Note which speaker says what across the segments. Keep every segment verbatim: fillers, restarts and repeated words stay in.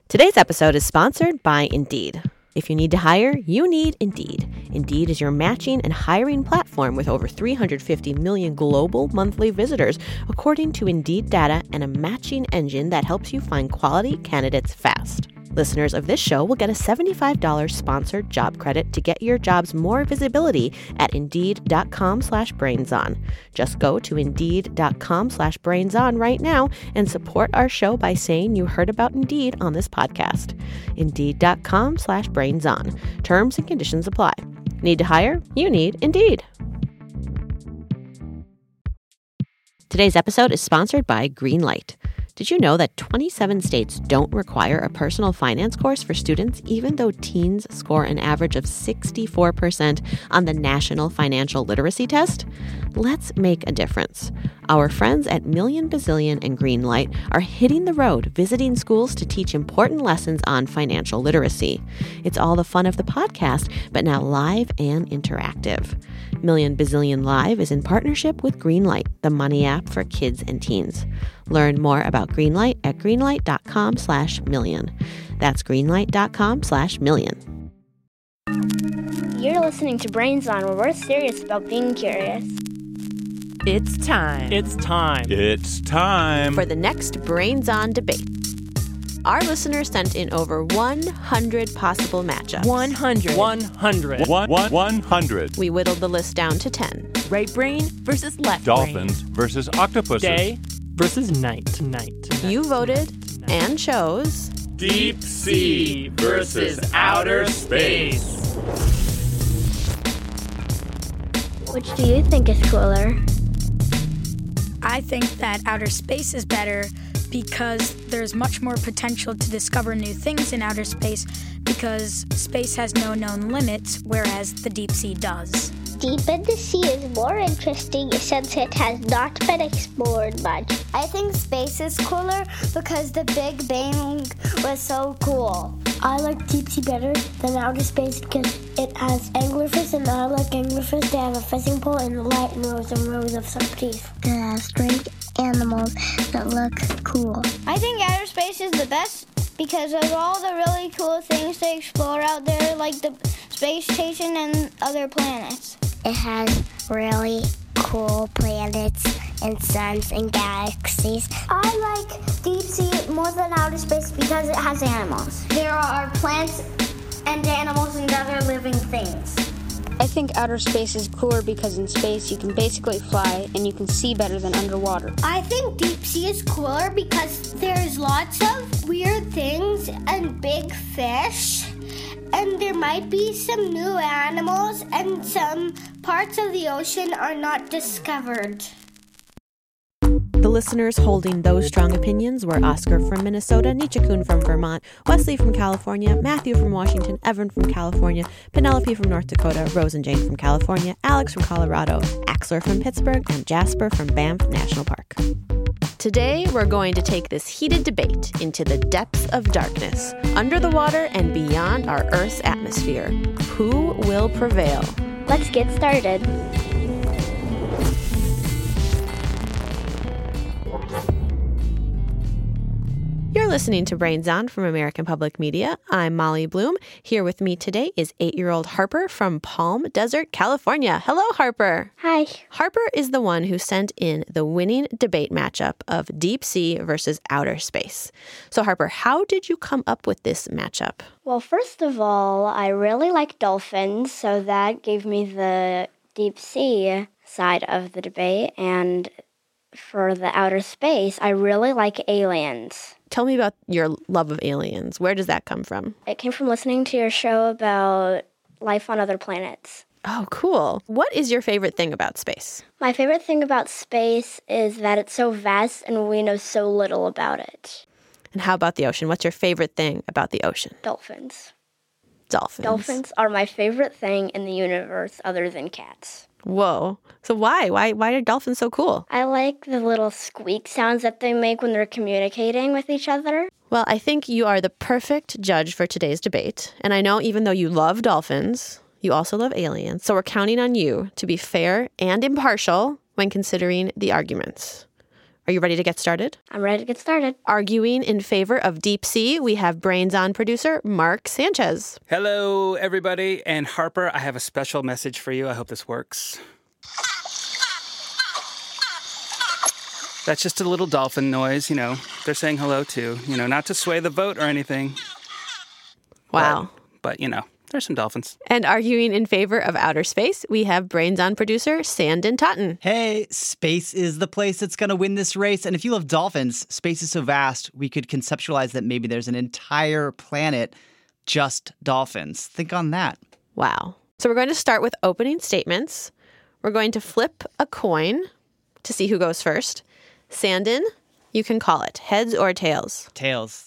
Speaker 1: Today's episode is sponsored by Indeed. If you need to hire, you need Indeed. Indeed is your matching and hiring platform with over three hundred fifty million global monthly visitors, according to Indeed data, and a matching engine that helps you find quality candidates fast. Listeners of this show will get a seventy-five dollars sponsored job credit to get your jobs more visibility at Indeed.com slash BrainsOn. Just go to Indeed.com slash BrainsOn right now and support our show by saying you heard about Indeed on this podcast. Indeed.com slash BrainsOn. Terms and conditions apply. Need to hire? You need Indeed. Today's episode is sponsored by Greenlight. Did you know that twenty-seven states don't require a personal finance course for students, even though teens score an average of sixty-four percent on the National Financial Literacy Test? Let's make a difference. Our friends at Million Bazillion and Greenlight are hitting the road, visiting schools to teach important lessons on financial literacy. It's all the fun of the podcast, but now live and interactive. Million Bazillion Live is in partnership with Greenlight, the money app for kids and teens. Learn more about Greenlight at greenlight.com slash million. That's greenlight.com slash million.
Speaker 2: You're listening to Brains On, where we're serious about being curious.
Speaker 3: It's time.
Speaker 4: It's time.
Speaker 5: It's time
Speaker 1: for the next Brains On debate. Our listeners sent in over one hundred possible matchups.
Speaker 3: one hundred.
Speaker 4: one hundred.
Speaker 5: One, one, one hundred.
Speaker 1: We whittled the list down to ten.
Speaker 3: Right brain versus left
Speaker 5: Dolphins
Speaker 3: brain.
Speaker 5: versus octopuses.
Speaker 4: Day versus night. Tonight. Tonight.
Speaker 1: You voted
Speaker 4: Tonight.
Speaker 1: and chose
Speaker 6: Deep Sea versus Outer Space.
Speaker 2: Which do you think is cooler?
Speaker 7: I think that outer space is better because there's much more potential to discover new things in outer space because space has no known limits, whereas the deep sea does.
Speaker 8: Deep in the sea is more interesting since it has not been explored much.
Speaker 9: I think space is cooler because the Big Bang was so cool.
Speaker 10: I like deep sea better than outer space because it has anglerfish, and I like anglerfish. They have a fishing pole and light and rows and rows of sharp teeth.
Speaker 8: They have strange animals that look cool.
Speaker 9: I think outer space is the best because of all the really cool things to explore out there, like the space station and other planets.
Speaker 8: It has really cool planets and suns and galaxies.
Speaker 9: I like deep sea more than outer space because it has animals. There are plants and animals and other living things.
Speaker 11: I think outer space is cooler because in space you can basically fly and you can see better than underwater.
Speaker 9: I think deep sea is cooler because there's lots of weird things and big fish. And there might be some new animals, and some parts of the ocean are not discovered.
Speaker 1: The listeners holding those strong opinions were Oscar from Minnesota, Nichakun from Vermont, Wesley from California, Matthew from Washington, Evan from California, Penelope from North Dakota, Rose and Jane from California, Alex from Colorado, Axler from Pittsburgh, and Jasper from Banff National Park. Today, we're going to take this heated debate into the depths of darkness, under the water and beyond our Earth's atmosphere. Who will prevail?
Speaker 2: Let's get started.
Speaker 1: You're listening to Brains On from American Public Media. I'm Molly Bloom. Here with me today is eight-year-old Harper from Palm Desert, California. Hello, Harper.
Speaker 2: Hi.
Speaker 1: Harper is the one who sent in the winning debate matchup of deep sea versus outer space. So, Harper, how did you come up with this matchup?
Speaker 2: Well, first of all, I really like dolphins, so that gave me the deep sea side of the debate. And for the outer space, I really like aliens.
Speaker 1: Tell me about your love of aliens. Where does that come from?
Speaker 2: It came from listening to your show about life on other planets.
Speaker 1: Oh, cool. What is your favorite thing about space?
Speaker 2: My favorite thing about space is that it's so vast and we know so little about it.
Speaker 1: And how about the ocean? What's your favorite thing about the ocean?
Speaker 2: Dolphins.
Speaker 1: Dolphins.
Speaker 2: Dolphins are my favorite thing in the universe other than cats.
Speaker 1: Whoa. So why? Why why are dolphins so cool?
Speaker 2: I like the little squeak sounds that they make when they're communicating with each other.
Speaker 1: Well, I think you are the perfect judge for today's debate. And I know even though you love dolphins, you also love aliens. So we're counting on you to be fair and impartial when considering the arguments. Are you ready to get started?
Speaker 2: I'm ready to get started.
Speaker 1: Arguing in favor of deep sea, we have Brains On producer Mark Sanchez.
Speaker 12: Hello, everybody. And Harper, I have a special message for you. I hope this works. That's just a little dolphin noise, you know. They're saying hello too, you know, not to sway the vote or anything.
Speaker 1: Wow.
Speaker 12: But, but you know, there's some dolphins.
Speaker 1: And arguing in favor of outer space, we have Brains On producer Sandon Totten.
Speaker 13: Hey, space is the place that's going to win this race. And if you love dolphins, space is so vast, we could conceptualize that maybe there's an entire planet just dolphins. Think on that.
Speaker 1: Wow. So we're going to start with opening statements. We're going to flip a coin to see who goes first. Sandon, you can call it heads or tails.
Speaker 13: Tails.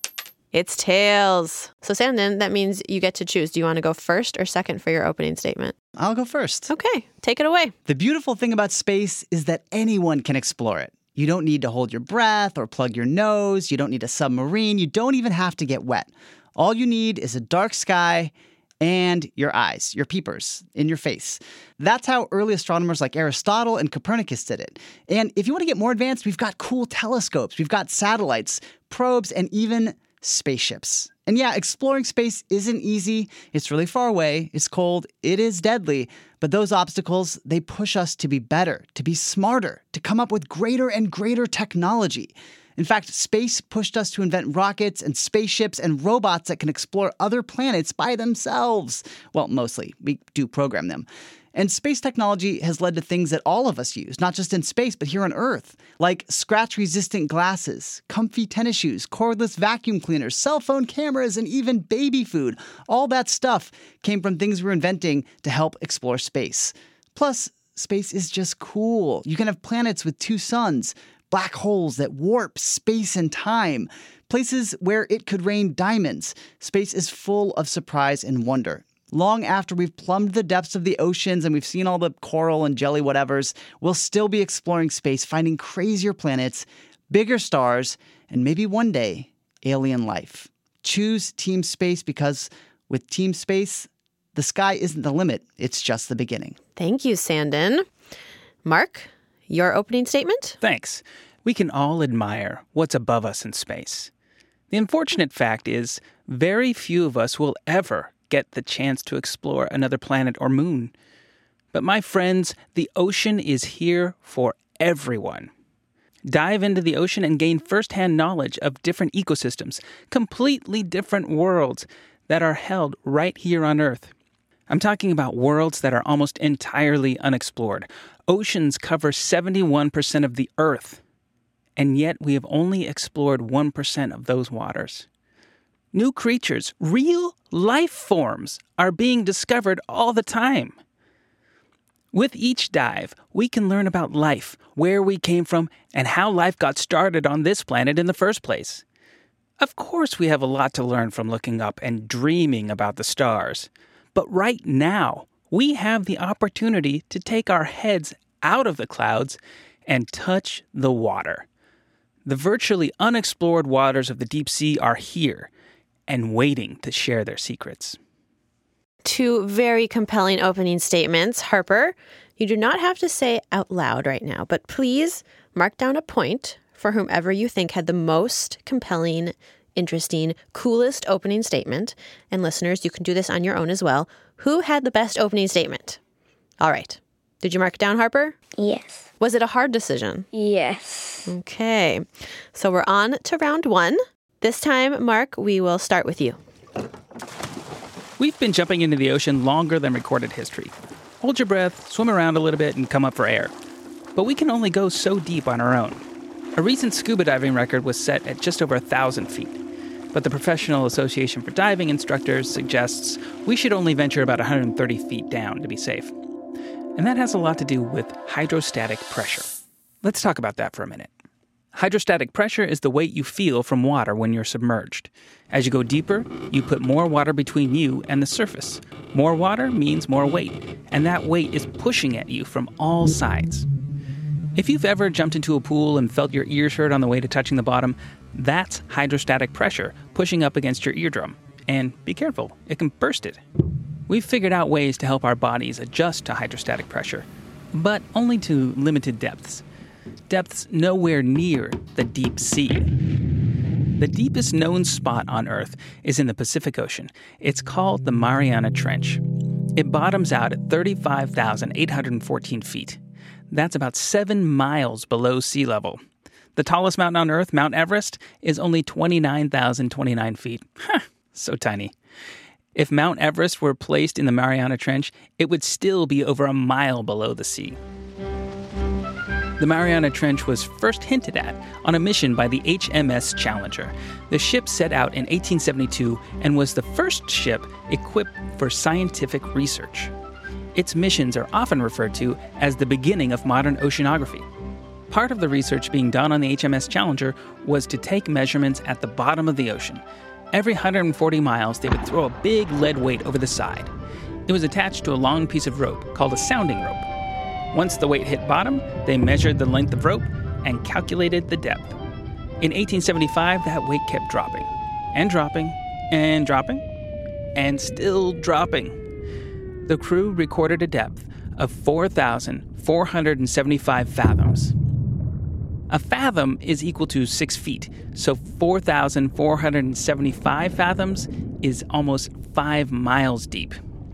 Speaker 1: It's tails. So Sandon, that means you get to choose. Do you want to go first or second for your opening statement?
Speaker 13: I'll go first.
Speaker 1: Okay, take it away.
Speaker 13: The beautiful thing about space is that anyone can explore it. You don't need to hold your breath or plug your nose. You don't need a submarine. You don't even have to get wet. All you need is a dark sky and your eyes, your peepers, in your face. That's how early astronomers like Aristotle and Copernicus did it. And if you want to get more advanced, we've got cool telescopes, we've got satellites, probes, and even spaceships. And yeah, exploring space isn't easy. It's really far away. It's cold. It is deadly. But those obstacles, they push us to be better, to be smarter, to come up with greater and greater technology. In fact, space pushed us to invent rockets and spaceships and robots that can explore other planets by themselves. Well, mostly. We do program them. And space technology has led to things that all of us use, not just in space, but here on Earth, like scratch-resistant glasses, comfy tennis shoes, cordless vacuum cleaners, cell phone cameras, and even baby food. All that stuff came from things we're inventing to help explore space. Plus, space is just cool. You can have planets with two suns, black holes that warp space and time, places where it could rain diamonds. Space is full of surprise and wonder. Long after we've plumbed the depths of the oceans and we've seen all the coral and jelly whatevers, we'll still be exploring space, finding crazier planets, bigger stars, and maybe one day, alien life. Choose Team Space because with Team Space, the sky isn't the limit. It's just the beginning.
Speaker 1: Thank you, Sandon. Mark, your opening statement?
Speaker 12: Thanks. We can all admire what's above us in space. The unfortunate fact is, very few of us will ever get the chance to explore another planet or moon. But my friends, the ocean is here for everyone. Dive into the ocean and gain firsthand knowledge of different ecosystems, completely different worlds that are held right here on Earth. I'm talking about worlds that are almost entirely unexplored. Oceans cover seventy-one percent of the Earth, and yet we have only explored one percent of those waters. New creatures, real life forms, are being discovered all the time. With each dive, we can learn about life, where we came from, and how life got started on this planet in the first place. Of course, we have a lot to learn from looking up and dreaming about the stars. But right now, we have the opportunity to take our heads out of the clouds and touch the water. The virtually unexplored waters of the deep sea are here and waiting to share their secrets.
Speaker 1: Two very compelling opening statements. Harper, you do not have to say out loud right now, but please mark down a point for whomever you think had the most compelling, interesting, coolest opening statement. And listeners, you can do this on your own as well. Who had the best opening statement? All right. Did you mark it down, Harper?
Speaker 2: Yes.
Speaker 1: Was it a hard decision?
Speaker 2: Yes.
Speaker 1: Okay. So we're on to round one. This time, Mark, we will start with you.
Speaker 12: We've been jumping into the ocean longer than recorded history. Hold your breath, swim around a little bit, and come up for air. But we can only go so deep on our own. A recent scuba diving record was set at just over one thousand feet. But the Professional Association for Diving Instructors suggests we should only venture about one hundred thirty feet down to be safe. And that has a lot to do with hydrostatic pressure. Let's talk about that for a minute. Hydrostatic pressure is the weight you feel from water when you're submerged. As you go deeper, you put more water between you and the surface. More water means more weight, and that weight is pushing at you from all sides. If you've ever jumped into a pool and felt your ears hurt on the way to touching the bottom, that's hydrostatic pressure pushing up against your eardrum. And be careful, it can burst it. We've figured out ways to help our bodies adjust to hydrostatic pressure, but only to limited depths. depths nowhere near the deep sea. The deepest known spot on Earth is in the Pacific Ocean. It's called the Mariana Trench. It bottoms out at thirty-five thousand eight hundred fourteen feet. That's about seven miles below sea level. The tallest mountain on Earth, Mount Everest, is only twenty-nine thousand twenty-nine feet. Huh, so tiny. If Mount Everest were placed in the Mariana Trench, it would still be over a mile below the sea. The Mariana Trench was first hinted at on a mission by the H M S Challenger. The ship set out in eighteen seventy-two and was the first ship equipped for scientific research. Its missions are often referred to as the beginning of modern oceanography. Part of the research being done on the H M S Challenger was to take measurements at the bottom of the ocean. Every one hundred forty miles, they would throw a big lead weight over the side. It was attached to a long piece of rope called a sounding rope. Once the weight hit bottom, they measured the length of rope and calculated the depth. In eighteen seventy-five, that weight kept dropping, and dropping, and dropping, and still dropping. The crew recorded a depth of four thousand four hundred seventy-five fathoms. A fathom is equal to six feet, so four thousand four hundred seventy-five fathoms is almost five miles deep.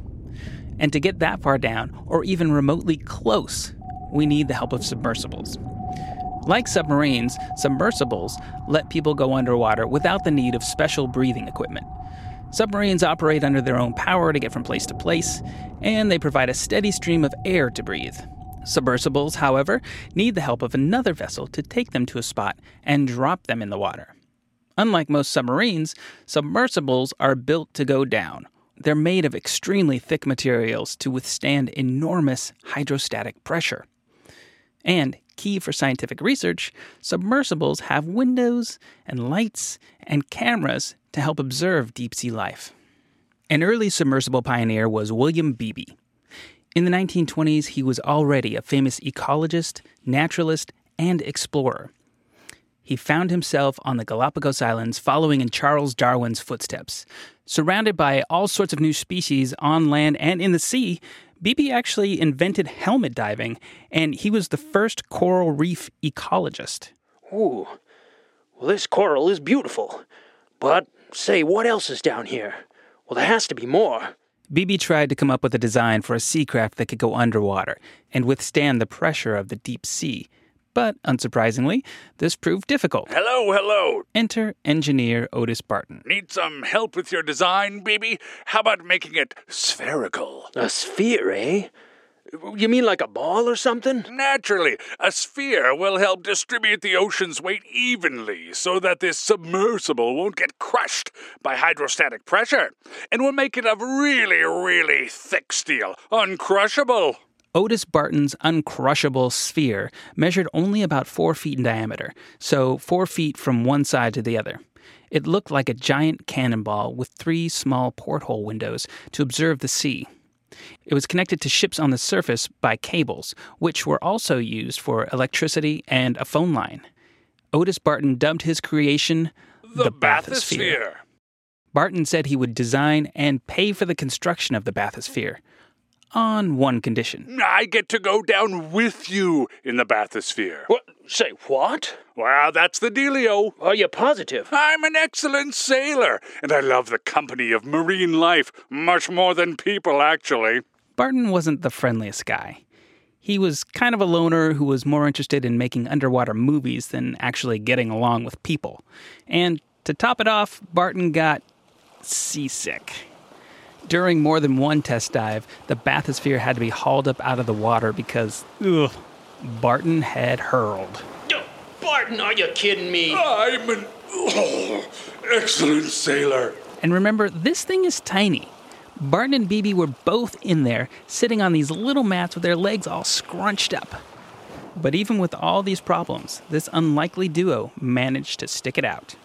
Speaker 12: And to get that far down, or even remotely close, we need the help of submersibles. Like submarines, submersibles let people go underwater without the need of special breathing equipment. Submarines operate under their own power to get from place to place, and they provide a steady stream of air to breathe. Submersibles, however, need the help of another vessel to take them to a spot and drop them in the water. Unlike most submarines, submersibles are built to go down. They're made of extremely thick materials to withstand enormous hydrostatic pressure. And, key for scientific research, submersibles have windows and lights and cameras to help observe deep-sea life. An early submersible pioneer was William Beebe. In the nineteen twenties, he was already a famous ecologist, naturalist, and explorer. He found himself on the Galapagos Islands following in Charles Darwin's footsteps. Surrounded by all sorts of new species on land and in the sea, Beebe actually invented helmet diving, and he was the first coral reef ecologist.
Speaker 14: Ooh, well, this coral is beautiful. But, say, what else is down here? Well, there has to be more.
Speaker 12: Beebe tried to come up with a design for a sea craft that could go underwater and withstand the pressure of the deep sea. But, unsurprisingly, this proved difficult.
Speaker 15: Hello, hello.
Speaker 12: Enter engineer Otis Barton.
Speaker 15: Need some help with your design, Beebe? How about making it spherical?
Speaker 14: A sphere, eh? You mean like a ball or something?
Speaker 15: Naturally. A sphere will help distribute the ocean's weight evenly so that this submersible won't get crushed by hydrostatic pressure, and will make it of really, really thick steel, uncrushable.
Speaker 12: Otis Barton's uncrushable sphere measured only about four feet in diameter, so four feet from one side to the other. It looked like a giant cannonball with three small porthole windows to observe the sea. It was connected to ships on the surface by cables, which were also used for electricity and a phone line. Otis Barton dubbed his creation the, the bathysphere. bathysphere. Barton said he would design and pay for the construction of the bathysphere, on one condition.
Speaker 15: I get to go down with you in the bathysphere.
Speaker 14: What? Say what?
Speaker 15: Well, that's the dealio.
Speaker 14: Are you positive?
Speaker 15: I'm an excellent sailor, and I love the company of marine life, much more than people, actually.
Speaker 12: Barton wasn't the friendliest guy. He was kind of a loner who was more interested in making underwater movies than actually getting along with people. And to top it off, Barton got seasick. During more than one test dive, the bathysphere had to be hauled up out of the water because, ugh, Barton had hurled.
Speaker 14: Oh, Barton, are you kidding me?
Speaker 15: I'm an oh, excellent sailor.
Speaker 12: And remember, this thing is tiny. Barton and Beebe were both in there, sitting on these little mats with their legs all scrunched up. But even with all these problems, this unlikely duo managed to stick it out.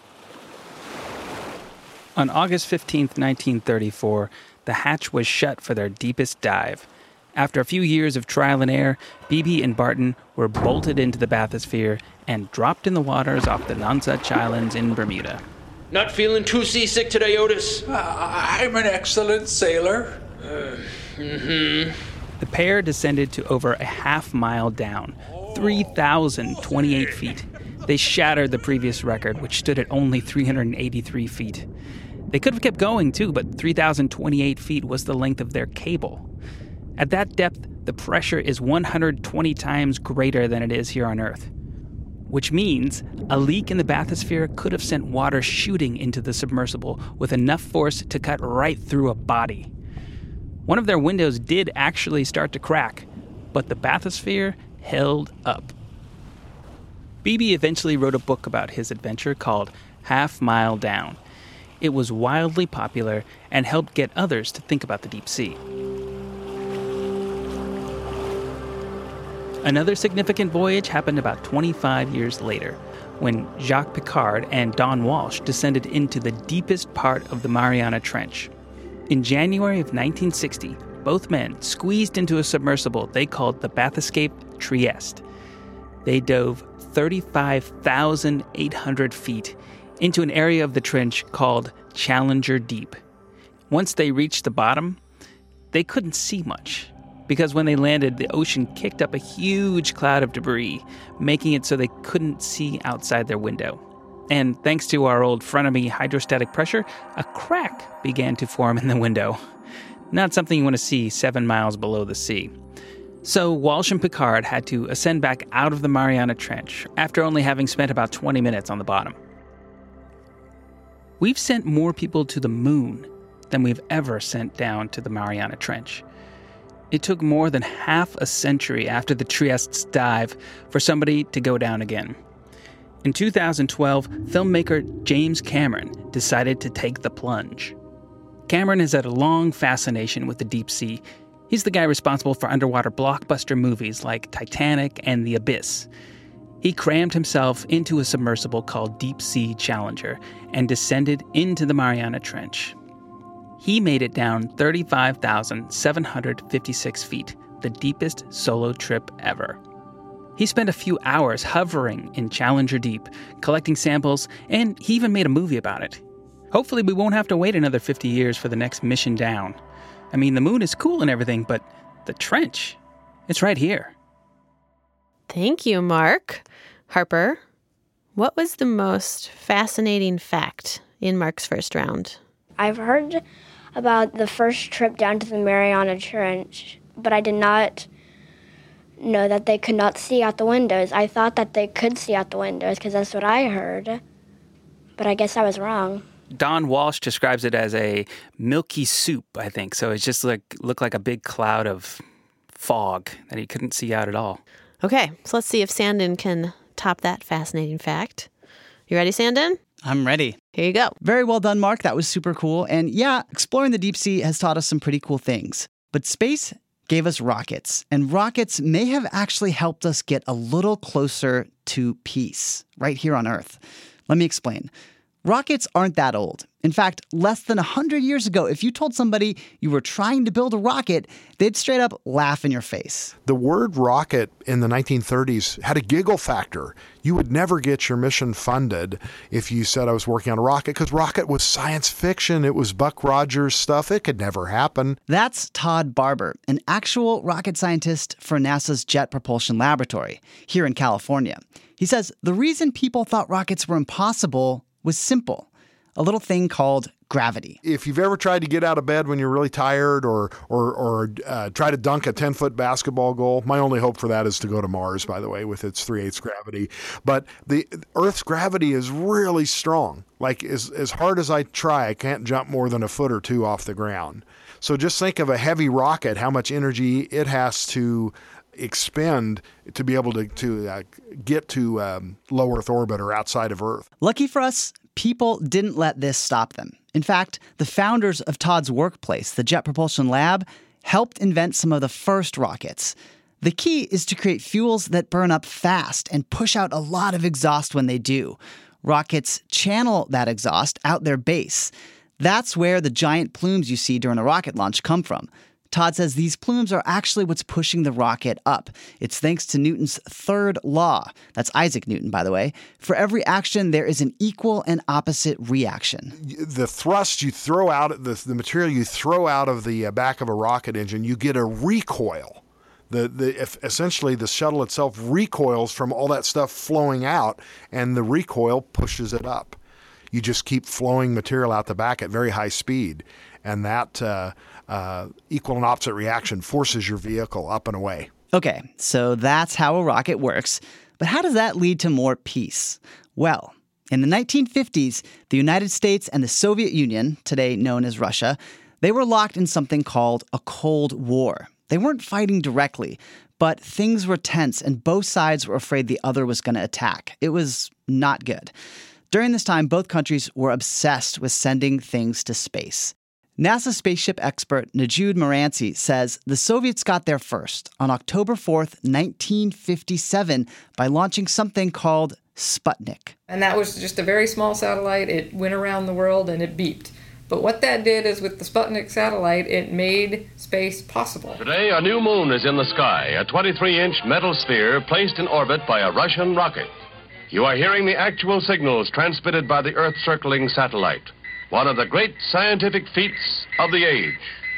Speaker 12: On August fifteenth, nineteen thirty-four, the hatch was shut for their deepest dive. After a few years of trial and error, Beebe and Barton were bolted into the bathysphere and dropped in the waters off the Nonsuch Islands in Bermuda.
Speaker 14: Not feeling too seasick today, Otis?
Speaker 15: Uh, I'm an excellent sailor.
Speaker 14: Uh, mm-hmm.
Speaker 12: The pair descended to over a half mile down, three thousand twenty-eight feet. They shattered the previous record, which stood at only three hundred eighty-three feet. They could have kept going, too, but three thousand twenty-eight feet was the length of their cable. At that depth, the pressure is one hundred twenty times greater than it is here on Earth, which means a leak in the bathysphere could have sent water shooting into the submersible with enough force to cut right through a body. One of their windows did actually start to crack, but the bathysphere held up. Beebe eventually wrote a book about his adventure called Half Mile Down. It was wildly popular and helped get others to think about the deep sea. Another significant voyage happened about twenty-five years later, when Jacques Piccard and Don Walsh descended into the deepest part of the Mariana Trench. In January of nineteen sixty, both men squeezed into a submersible they called the Bathyscaphe Trieste. They dove thirty-five thousand eight hundred feet into an area of the trench called Challenger Deep. Once they reached the bottom, they couldn't see much, because when they landed, the ocean kicked up a huge cloud of debris, making it so they couldn't see outside their window. And thanks to our old frenemy hydrostatic pressure, a crack began to form in the window. Not something you want to see seven miles below the sea. So Walsh and Piccard had to ascend back out of the Mariana Trench after only having spent about twenty minutes on the bottom. We've sent more people to the moon than we've ever sent down to the Mariana Trench. It took more than half a century after the Trieste's dive for somebody to go down again. In two thousand twelve, filmmaker James Cameron decided to take the plunge. Cameron has had a long fascination with the deep sea. He's the guy responsible for underwater blockbuster movies like Titanic and The Abyss. He crammed himself into a submersible called Deep Sea Challenger and descended into the Mariana Trench. He made it down thirty-five thousand seven hundred fifty-six feet, the deepest solo trip ever. He spent a few hours hovering in Challenger Deep, collecting samples, and he even made a movie about it. Hopefully we won't have to wait another fifty years for the next mission down. I mean, the moon is cool and everything, but the trench, it's right here.
Speaker 1: Thank you, Mark. Harper, what was the most fascinating fact in Mark's first round?
Speaker 2: I've heard about the first trip down to the Mariana Trench, but I did not know that they could not see out the windows. I thought that they could see out the windows because that's what I heard, but I guess I was wrong.
Speaker 12: Don Walsh describes it as a milky soup, I think. So it just like looked like a big cloud of fog that he couldn't see out at all.
Speaker 1: Okay, so let's see if Sandon can top that fascinating fact. You ready, Sandon?
Speaker 13: I'm ready.
Speaker 1: Here you go.
Speaker 13: Very well done, Mark. That was super cool. And yeah, exploring the deep sea has taught us some pretty cool things. But space gave us rockets. And rockets may have actually helped us get a little closer to peace right here on Earth. Let me explain. Rockets aren't that old. In fact, less than one hundred years ago, if you told somebody you were trying to build a rocket, they'd straight up laugh in your face.
Speaker 16: The word rocket in the nineteen thirties had a giggle factor. You would never get your mission funded if you said I was working on a rocket, because rocket was science fiction. It was Buck Rogers stuff. It could never happen.
Speaker 13: That's Todd Barber, an actual rocket scientist for NASA's Jet Propulsion Laboratory here in California. He says the reason people thought rockets were impossible was simple. A little thing called gravity.
Speaker 16: If you've ever tried to get out of bed when you're really tired or or, or uh, try to dunk a ten-foot basketball goal, my only hope for that is to go to Mars, by the way, with its three-eighths gravity. But the Earth's gravity is really strong. Like, as, as hard as I try, I can't jump more than a foot or two off the ground. So just think of a heavy rocket, how much energy it has to expend to be able to, to uh, get to um, low Earth orbit or outside of Earth.
Speaker 13: Lucky for us, people didn't let this stop them. In fact, the founders of Todd's workplace, the Jet Propulsion Lab, helped invent some of the first rockets. The key is to create fuels that burn up fast and push out a lot of exhaust when they do. Rockets channel that exhaust out their base. That's where the giant plumes you see during a rocket launch come from. Todd says these plumes are actually what's pushing the rocket up. It's thanks to Newton's third law. That's Isaac Newton, by the way. For every action, there is an equal and opposite reaction.
Speaker 16: The thrust you throw out, the, the material you throw out of the back of a rocket engine, you get a recoil The, the if essentially the shuttle itself recoils from all that stuff flowing out, and the recoil pushes it up. You just keep flowing material out the back at very high speed, and that uh, uh, equal and opposite reaction forces your vehicle up and away.
Speaker 13: Okay, so that's how a rocket works. But how does that lead to more peace? Well, in the nineteen fifties, the United States and the Soviet Union, today known as Russia, they were locked in something called a Cold War. They weren't fighting directly, but things were tense and both sides were afraid the other was going to attack. It was not good. During this time, both countries were obsessed with sending things to space. NASA spaceship expert Najud Moranci says the Soviets got there first on October fourth, nineteen fifty-seven, by launching something called Sputnik.
Speaker 17: And that was just a very small satellite. It went around the world and it beeped. But what that did is with the Sputnik satellite, it made space possible.
Speaker 18: Today, a new moon is in the sky, a twenty-three inch metal sphere placed in orbit by a Russian rocket. You are hearing the actual signals transmitted by the Earth-circling satellite, one of the great scientific feats of the age.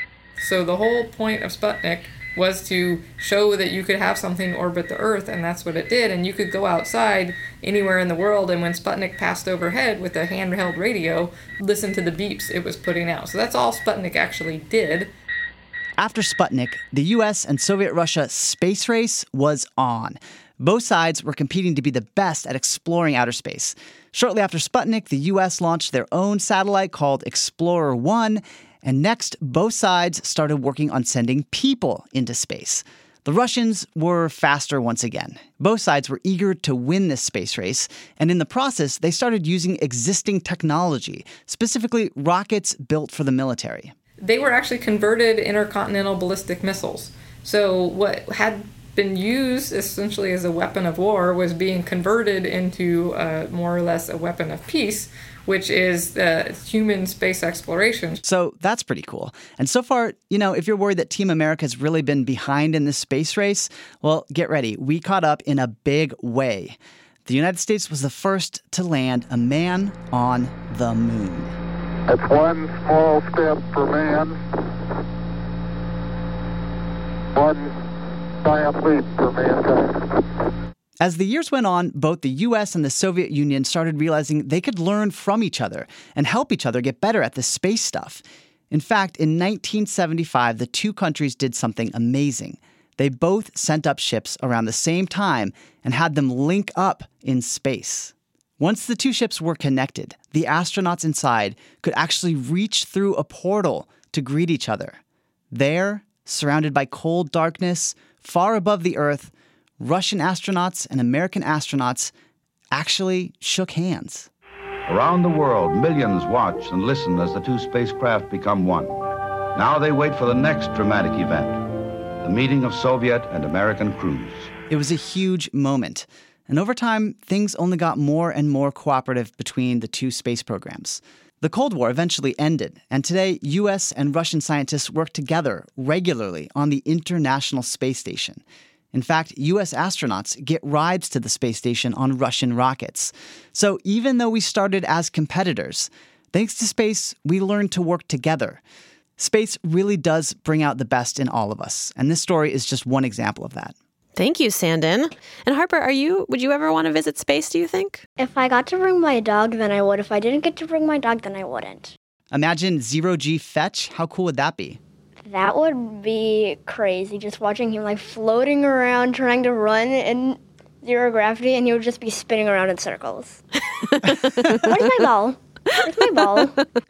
Speaker 17: So the whole point of Sputnik was to show that you could have something orbit the Earth, and that's what it did. And you could go outside anywhere in the world, and when Sputnik passed overhead with a handheld radio, listen to the beeps it was putting out. So that's all Sputnik actually did.
Speaker 13: After Sputnik, the U S and Soviet Russia space race was on. Both sides were competing to be the best at exploring outer space. Shortly after Sputnik, the U S launched their own satellite called Explorer one, and next, both sides started working on sending people into space. The Russians were faster once again. Both sides were eager to win this space race, and in the process, they started using existing technology, specifically rockets built for the military.
Speaker 17: They were actually converted intercontinental ballistic missiles. So what had been used essentially as a weapon of war was being converted into uh, more or less a weapon of peace, which is uh, human space exploration.
Speaker 13: So that's pretty cool. And so far, you know, if you're worried that Team America has really been behind in this space race, well, get ready. We caught up in a big way. The United States was the first to land a man on the moon.
Speaker 19: It's one small step for man, one giant leap for mankind.
Speaker 13: As the years went on, both the U S and the Soviet Union started realizing they could learn from each other and help each other get better at this space stuff. In fact, in nineteen seventy-five, the two countries did something amazing. They both sent up ships around the same time and had them link up in space. Once the two ships were connected, the astronauts inside could actually reach through a portal to greet each other. There, surrounded by cold darkness, far above the Earth, Russian astronauts and American astronauts actually shook hands.
Speaker 20: Around the world, millions watch and listen as the two spacecraft become one. Now they wait for the next dramatic event, the meeting of Soviet and American crews.
Speaker 13: It was a huge moment. And over time, things only got more and more cooperative between the two space programs. The Cold War eventually ended, and today, U S and Russian scientists work together regularly on the International Space Station. In fact, U S astronauts get rides to the space station on Russian rockets. So even though we started as competitors, thanks to space, we learned to work together. Space really does bring out the best in all of us, and this story is just one example of that.
Speaker 1: Thank you, Sandon. And Harper, are you? Would you ever want to visit space, do you think?
Speaker 2: If I got to bring my dog, then I would. If I didn't get to bring my dog, then I wouldn't.
Speaker 13: Imagine zero-G fetch. How cool would that be?
Speaker 2: That would be crazy, just watching him like floating around, trying to run in zero gravity, and he would just be spinning around in circles. Where's my ball? Where's my ball?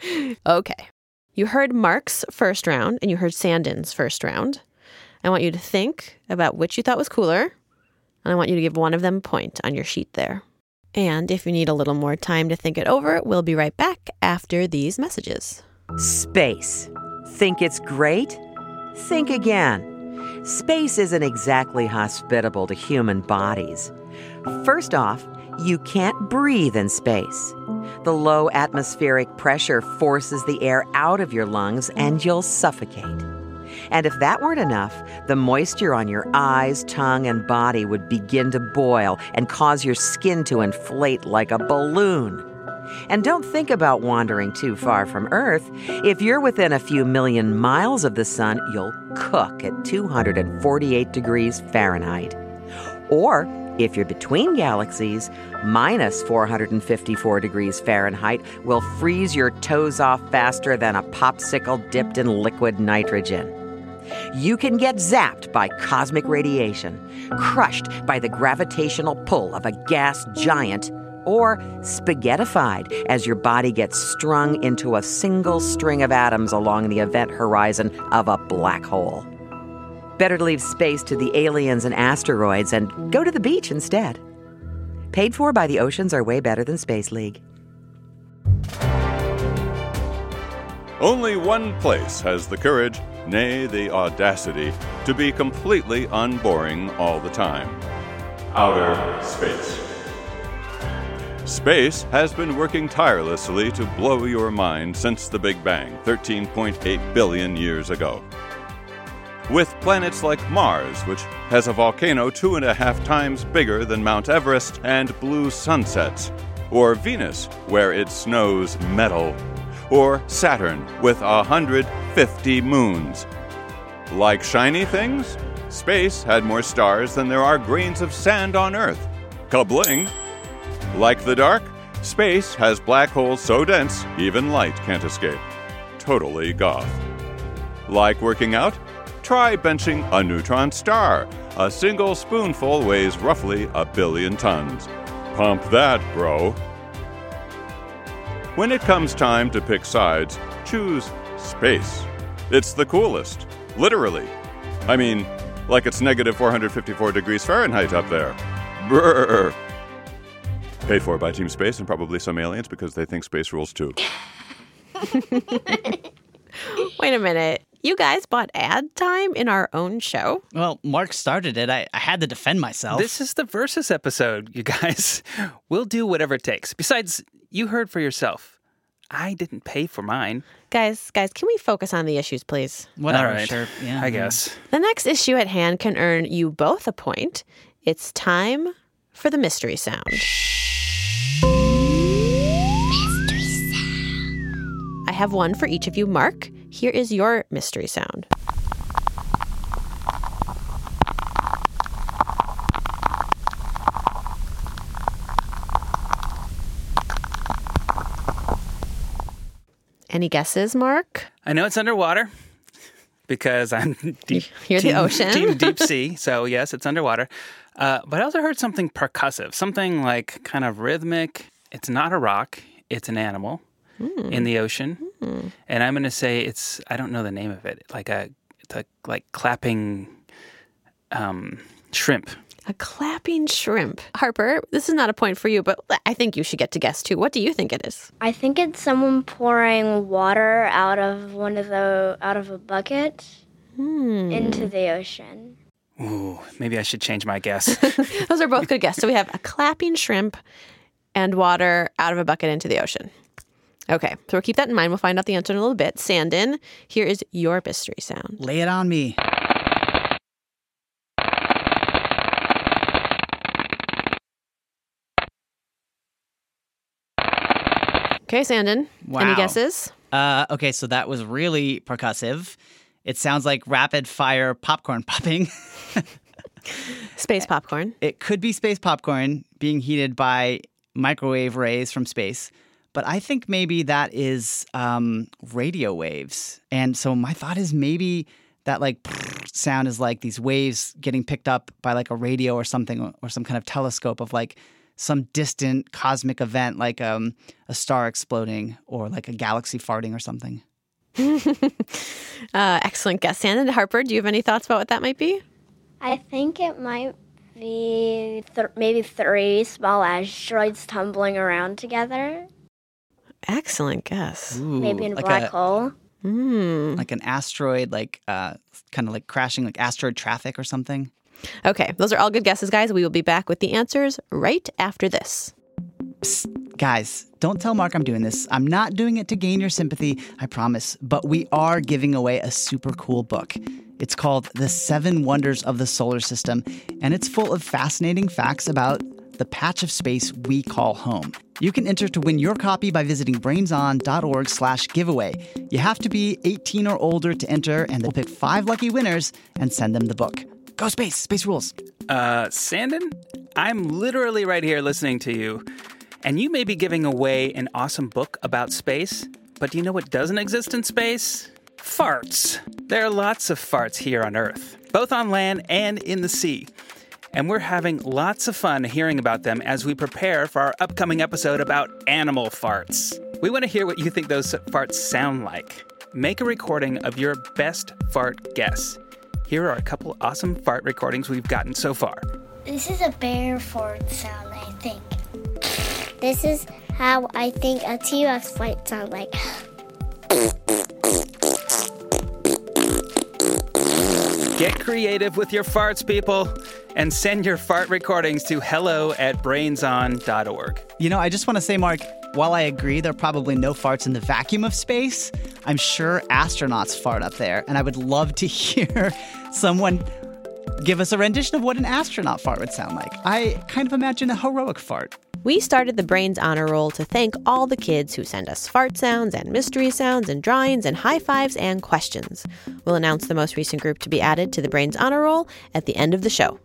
Speaker 1: Okay. You heard Mark's first round, and you heard Sandon's first round. I want you to think about which you thought was cooler, and I want you to give one of them a point on your sheet there. And if you need a little more time to think it over, we'll be right back after these messages.
Speaker 21: Space. Think it's great? Think again. Space isn't exactly hospitable to human bodies. First off, you can't breathe in space. The low atmospheric pressure forces the air out of your lungs and you'll suffocate. And if that weren't enough, the moisture on your eyes, tongue, and body would begin to boil and cause your skin to inflate like a balloon. And don't think about wandering too far from Earth. If you're within a few million miles of the sun, you'll cook at two hundred forty-eight degrees Fahrenheit. Or, if you're between galaxies, minus four hundred fifty-four degrees Fahrenheit will freeze your toes off faster than a popsicle dipped in liquid nitrogen. You can get zapped by cosmic radiation, crushed by the gravitational pull of a gas giant, or spaghettified as your body gets strung into a single string of atoms along the event horizon of a black hole. Better to leave space to the aliens and asteroids and go to the beach instead. Paid for by the Oceans Are Way Better Than Space League.
Speaker 5: Only one place has the courage, nay, the audacity, to be completely unboring all the time. Outer space. Space has been working tirelessly to blow your mind since the Big Bang, thirteen point eight billion years ago. With planets like Mars, which has a volcano two and a half times bigger than Mount Everest and blue sunsets, or Venus, where it snows metal, or Saturn with one hundred fifty moons. Like shiny things, space had more stars than there are grains of sand on Earth. Kabling! Like the dark, space has black holes so dense, even light can't escape. Totally goth. Like working out? Try benching a neutron star. A single spoonful weighs roughly a billion tons. Pump that, bro. When it comes time to pick sides, choose space. It's the coolest. Literally. I mean, like it's negative four hundred fifty-four degrees Fahrenheit up there. Brrr. Paid for by Team Space and probably some aliens because they think space rules too.
Speaker 1: Wait a minute. You guys bought ad time in our own show?
Speaker 13: Well, Mark started it. I, I had to defend myself.
Speaker 12: This is the Versus episode, you guys. We'll do whatever it takes. Besides, you heard for yourself. I didn't pay for mine.
Speaker 1: Guys, guys, can we focus on the issues, please?
Speaker 13: Whatever,
Speaker 12: All right.
Speaker 13: sure. Yeah,
Speaker 12: I
Speaker 13: yeah.
Speaker 12: guess.
Speaker 1: The next issue at hand can earn you both a point. It's time for the mystery sound.
Speaker 8: Mystery sound.
Speaker 1: I have one for each of you. Mark, here is your mystery sound. Any guesses, Mark?
Speaker 12: I know it's underwater because I'm deep.
Speaker 1: You're the
Speaker 12: team,
Speaker 1: ocean.
Speaker 12: Team deep sea, so yes, it's underwater. Uh, but I also heard something percussive, something like kind of rhythmic. It's not a rock. It's an animal mm. in the ocean. Mm. And I'm going to say it's, I don't know the name of it, like a, it's a like clapping um, shrimp.
Speaker 1: A clapping shrimp. Harper, this is not a point for you, but I think you should get to guess too. What do you think it is?
Speaker 2: I think it's someone pouring water out of one of the out of a bucket
Speaker 1: hmm.
Speaker 2: into the ocean.
Speaker 12: Ooh, maybe I should change my guess.
Speaker 1: Those are both good guesses. So we have a clapping shrimp and water out of a bucket into the ocean. Okay, so we'll keep that in mind. We'll find out the answer in a little bit. Sandin, here is your mystery sound.
Speaker 13: Lay it on me.
Speaker 1: Okay, Sandin,
Speaker 13: Wow.
Speaker 1: any guesses?
Speaker 13: Uh, okay, so that was really percussive. It sounds like rapid fire popcorn popping.
Speaker 1: Space popcorn.
Speaker 13: It could be space popcorn being heated by microwave rays from space. But I think maybe that is um, radio waves. And so my thought is maybe that like sound is like these waves getting picked up by like a radio or something, or some kind of telescope of like some distant cosmic event, like um, a star exploding or like a galaxy farting or something.
Speaker 1: uh, excellent guess. Sandin. Harper, do you have any thoughts about what that might be?
Speaker 2: I think it might be th- maybe three small asteroids tumbling around together.
Speaker 1: Excellent guess.
Speaker 13: Ooh,
Speaker 2: maybe in a
Speaker 13: like
Speaker 2: black
Speaker 13: a,
Speaker 2: hole.
Speaker 1: Mm.
Speaker 13: Like an asteroid, like uh, kind of like crashing, like asteroid traffic or something.
Speaker 1: Okay, those are all good guesses, guys. We will be back with the answers right after this.
Speaker 13: Psst, guys, don't tell Mark I'm doing this. I'm not doing it to gain your sympathy, I promise. But we are giving away a super cool book. It's called The Seven Wonders of the Solar System, and it's full of fascinating facts about The Patch of Space We Call Home. You can enter to win your copy by visiting brainson.org slash giveaway. You have to be eighteen or older to enter, and they'll pick five lucky winners and send them the book. Go Space! Space rules!
Speaker 12: Uh, Sandon? I'm literally right here listening to you. And you may be giving away an awesome book about space, but do you know what doesn't exist in space? Farts. There are lots of farts here on Earth, both on land and in the sea. And we're having lots of fun hearing about them as we prepare for our upcoming episode about animal farts. We want to hear what you think those farts sound like. Make a recording of your best fart guess. Here are a couple awesome fart recordings we've gotten so far.
Speaker 10: This is a bear fart sound, I think.
Speaker 8: This is how I think a T-Rex might sound like.
Speaker 12: Get creative with your farts, people, and send your fart recordings to hello at brainson dot org.
Speaker 13: You know, I just want to say, Mark, while I agree there are probably no farts in the vacuum of space, I'm sure astronauts fart up there, and I would love to hear someone give us a rendition of what an astronaut fart would sound like. I kind of imagine a heroic fart.
Speaker 1: We started the Brains Honor Roll to thank all the kids who send us fart sounds and mystery sounds and drawings and high fives and questions. We'll announce the most recent group to be added to the Brains Honor Roll at the end of the show.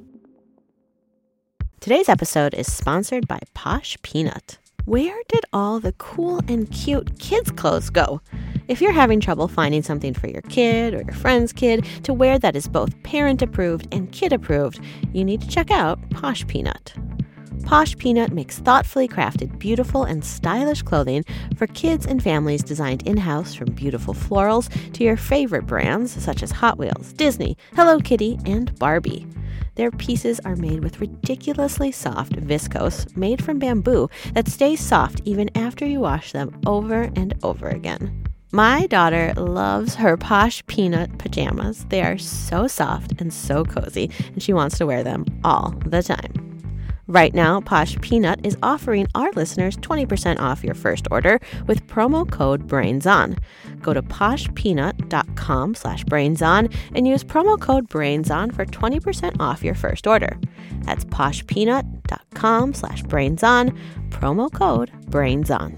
Speaker 1: Today's episode is sponsored by Posh Peanut. Where did all the cool and cute kids' clothes go? If you're having trouble finding something for your kid or your friend's kid to wear that is both parent-approved and kid-approved, you need to check out Posh Peanut. Posh Peanut makes thoughtfully crafted, beautiful, and stylish clothing for kids and families designed in-house, from beautiful florals to your favorite brands such as Hot Wheels, Disney, Hello Kitty, and Barbie. Their pieces are made with ridiculously soft viscose made from bamboo that stays soft even after you wash them over and over again. My daughter loves her Posh Peanut pajamas. They are so soft and so cozy, and she wants to wear them all the time. Right now, Posh Peanut is offering our listeners twenty percent off your first order with promo code BRAINSON. Go to poshpeanut.com slash brainson and use promo code BRAINSON for twenty percent off your first order. That's poshpeanut.com slash brainson, promo code BRAINSON.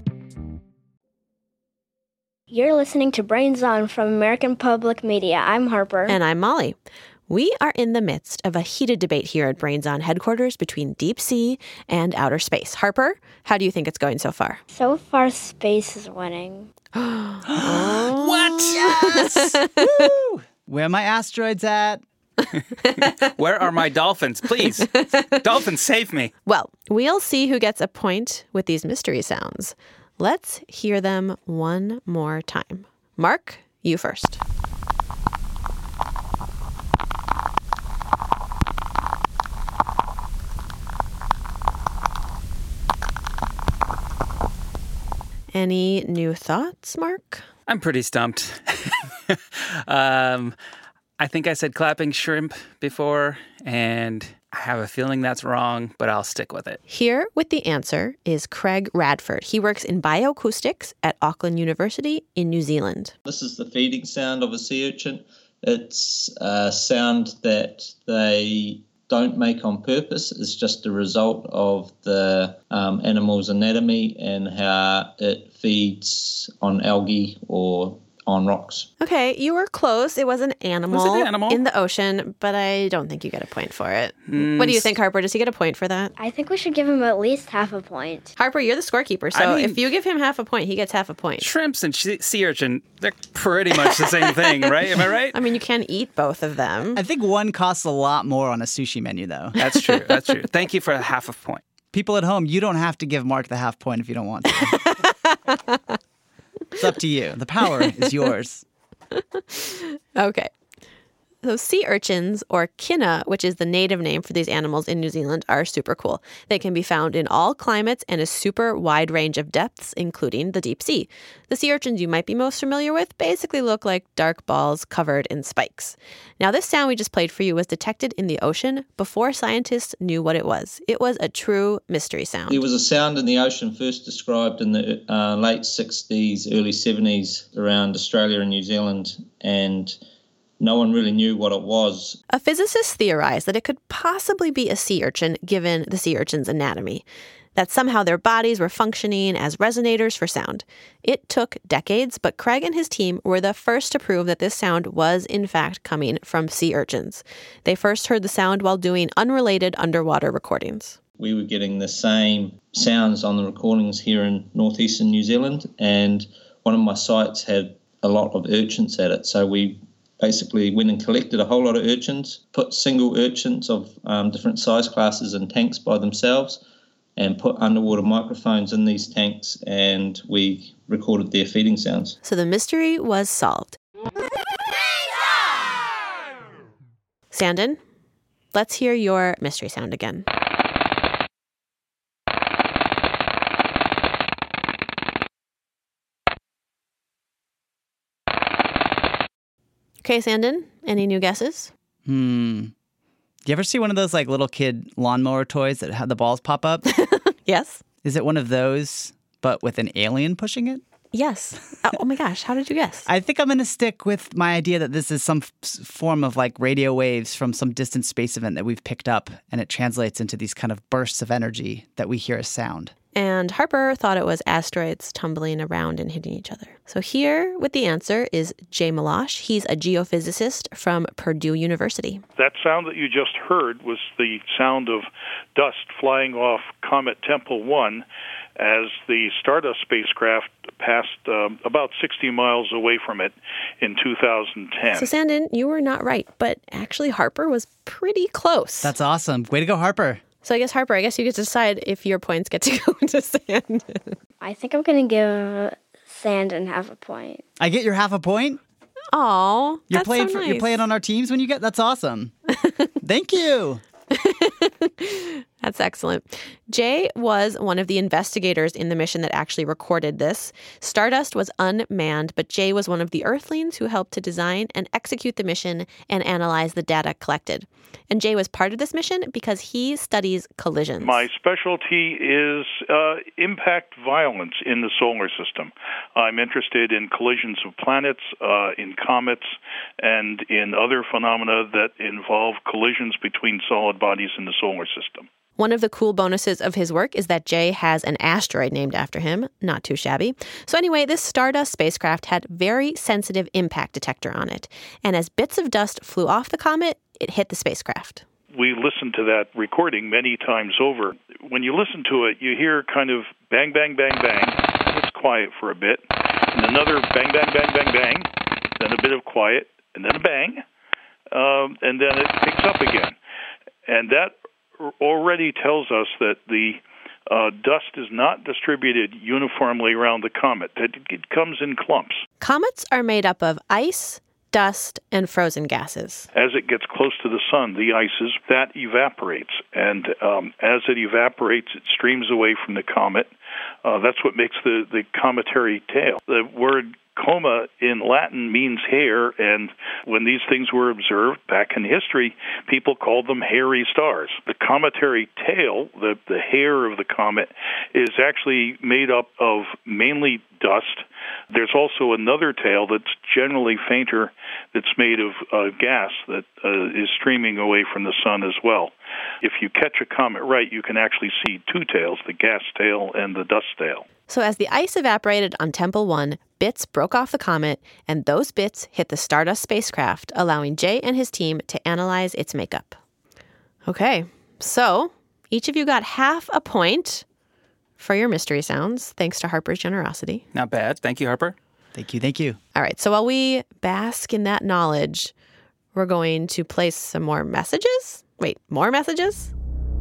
Speaker 2: You're listening to Brains On from American Public Media. I'm Harper.
Speaker 1: And I'm Molly. We are in the midst of a heated debate here at Brains On headquarters between deep sea and outer space. Harper, how do you think it's going so far?
Speaker 2: So far, space is winning.
Speaker 1: Oh.
Speaker 12: What?
Speaker 13: Yes! Woo! Where are my asteroids at?
Speaker 12: Where are my dolphins? Please. Dolphins, save me.
Speaker 1: Well, we'll see who gets a point with these mystery sounds. Let's hear them one more time. Mark, you first. Any new thoughts, Mark?
Speaker 12: I'm pretty stumped. um, I think I said clapping shrimp before, and I have a feeling that's wrong, but I'll stick with it.
Speaker 1: Here with the answer is Craig Radford. He works in bioacoustics at Auckland University in New Zealand.
Speaker 3: This is the feeding sound of a sea urchin. It's a sound that they don't make on purpose. It's just a result of the um, animal's anatomy and how it feeds on algae or on rocks.
Speaker 1: Okay, you were close. It was an animal,
Speaker 12: Was it an animal?
Speaker 1: in the ocean, but I don't think you get a point for it.
Speaker 12: Mm,
Speaker 1: What do you think, Harper? Does he get a point for that?
Speaker 2: I think we should give him at least half a point.
Speaker 1: Harper, you're the scorekeeper, so
Speaker 12: I mean-
Speaker 1: if you give him half a point, he gets half a point.
Speaker 12: Shrimps and she- sea urchin, they're pretty much the same thing, right? Am I right?
Speaker 1: I mean, you can eat both of them.
Speaker 13: I think one costs a lot more on a sushi menu, though.
Speaker 12: That's true. That's true. Thank you for a half a point.
Speaker 13: People at home, you don't have to give Mark the half point if you don't want to. It's up to you. The power is yours.
Speaker 1: Okay. So sea urchins, or kinna, which is the native name for these animals in New Zealand, are super cool. They can be found in all climates and a super wide range of depths, including the deep sea. The sea urchins you might be most familiar with basically look like dark balls covered in spikes. Now, this sound we just played for you was detected in the ocean before scientists knew what it was. It was a true mystery sound.
Speaker 3: There was a sound in the ocean first described in the uh, late sixties, early seventies around Australia and New Zealand, and no one really knew what it was.
Speaker 1: A physicist theorized that it could possibly be a sea urchin given the sea urchin's anatomy, that somehow their bodies were functioning as resonators for sound. It took decades, but Craig and his team were the first to prove that this sound was in fact coming from sea urchins. They first heard the sound while doing unrelated underwater recordings.
Speaker 3: We were getting the same sounds on the recordings here in northeastern New Zealand, and one of my sites had a lot of urchins at it. So we basically went and collected a whole lot of urchins, put single urchins of um, different size classes in tanks by themselves, and put underwater microphones in these tanks, and we recorded their feeding sounds.
Speaker 1: So the mystery was solved. Sandon, let's hear your mystery sound again. Okay, Sandon, any new guesses?
Speaker 13: Hmm. You ever see one of those like little kid lawnmower toys that have the balls pop up?
Speaker 1: Yes.
Speaker 13: Is it one of those, but with an alien pushing it?
Speaker 1: Yes. Oh, oh my gosh, how did you guess?
Speaker 13: I think I'm going to stick with my idea that this is some f- form of like radio waves from some distant space event that we've picked up, and it translates into these kind of bursts of energy that we hear as sound.
Speaker 1: And Harper thought it was asteroids tumbling around and hitting each other. So here with the answer is Jay Milosh. He's a geophysicist from Purdue University.
Speaker 4: That sound that you just heard was the sound of dust flying off Comet Tempel one as the Stardust spacecraft passed um, about sixty miles away from it in two thousand ten.
Speaker 1: So Sandon, you were not right, but actually Harper was pretty close.
Speaker 13: That's awesome. Way to go, Harper.
Speaker 1: So I guess, Harper, I guess you get to decide if your points get to go to Sandon.
Speaker 2: I think I'm going to give Sandon half a point.
Speaker 13: I get your half a point?
Speaker 1: Aw,
Speaker 13: You're
Speaker 1: that's
Speaker 13: playing
Speaker 1: so
Speaker 13: for,
Speaker 1: nice.
Speaker 13: You're playing on our teams when you get... That's awesome. Thank you.
Speaker 1: That's excellent. Jay was one of the investigators in the mission that actually recorded this. Stardust was unmanned, but Jay was one of the Earthlings who helped to design and execute the mission and analyze the data collected. And Jay was part of this mission because he studies collisions.
Speaker 4: My specialty is uh, impact violence in the solar system. I'm interested in collisions of planets, uh, in comets, and in other phenomena that involve collisions between solid bodies in the solar system.
Speaker 1: One of the cool bonuses of his work is that Jay has an asteroid named after him. Not too shabby. So anyway, this Stardust spacecraft had very sensitive impact detector on it. And as bits of dust flew off the comet, it hit the spacecraft.
Speaker 4: We listened to that recording many times over. When you listen to it, you hear kind of bang, bang, bang, bang. It's quiet for a bit. And another bang, bang, bang, bang, bang. Then a bit of quiet. And then a bang. Um, and then it picks up again. And that already tells us that the uh, dust is not distributed uniformly around the comet. It, it comes in clumps.
Speaker 1: Comets are made up of ice, dust, and frozen gases.
Speaker 4: As it gets close to the sun, the ices, that evaporates. And um, as it evaporates, it streams away from the comet. Uh, that's what makes the, the cometary tail. The word coma in Latin means hair, and when these things were observed back in history, people called them hairy stars. The cometary tail, the, the hair of the comet, is actually made up of mainly dust. There's also another tail that's generally fainter that's made of uh, gas that uh, is streaming away from the sun as well. If you catch a comet right, you can actually see two tails, the gas tail and the dust tail.
Speaker 1: So as the ice evaporated on Tempel one, bits broke off the comet, and those bits hit the Stardust spacecraft, allowing Jay and his team to analyze its makeup. Okay, so each of you got half a point for your mystery sounds, thanks to Harper's generosity.
Speaker 12: Not bad. Thank you, Harper.
Speaker 13: Thank you, thank you.
Speaker 1: All right, so while we bask in that knowledge, we're going to place some more messages. Wait, more messages?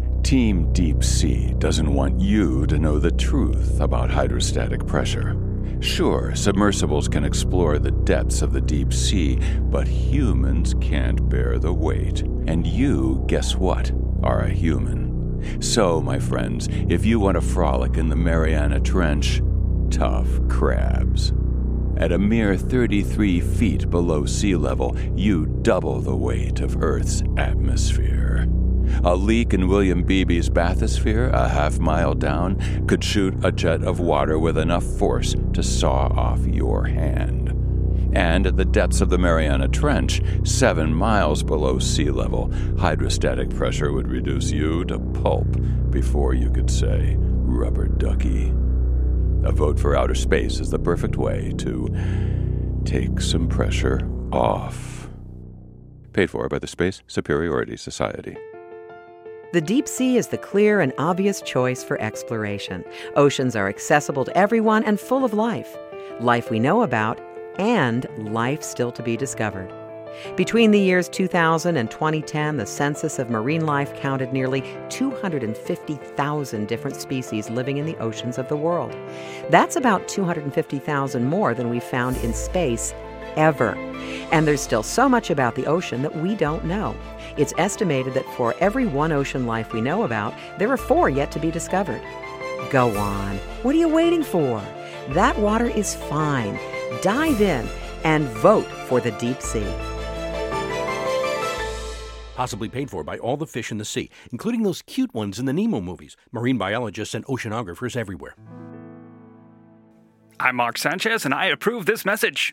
Speaker 5: Team Deep Sea doesn't want you to know the truth about hydrostatic pressure. Sure, submersibles can explore the depths of the deep sea, but humans can't bear the weight. And you, guess what, are a human. So, my friends, if you want to frolic in the Mariana Trench, tough crabs. At a mere thirty-three feet below sea level, you double the weight of Earth's atmosphere. A leak in William Beebe's bathysphere, a half mile down, could shoot a jet of water with enough force to saw off your hand. And at the depths of the Mariana Trench, seven miles below sea level, hydrostatic pressure would reduce you to pulp before you could say rubber ducky. A vote for outer space is the perfect way to take some pressure off. Paid for by the Space Superiority Society.
Speaker 21: The deep sea is the clear and obvious choice for exploration. Oceans are accessible to everyone and full of life. Life we know about and life still to be discovered. Between the years two thousand and twenty ten, the Census of Marine Life counted nearly two hundred fifty thousand different species living in the oceans of the world. That's about two hundred fifty thousand more than we've found in space ever. And there's still so much about the ocean that we don't know. It's estimated that for every one ocean life we know about, there are four yet to be discovered. Go on. What are you waiting for? That water is fine. Dive in and vote for the deep sea.
Speaker 6: Possibly paid for by all the fish in the sea, including those cute ones in the Nemo movies. Marine biologists and oceanographers everywhere.
Speaker 12: I'm Mark Sanchez, and I approve this message.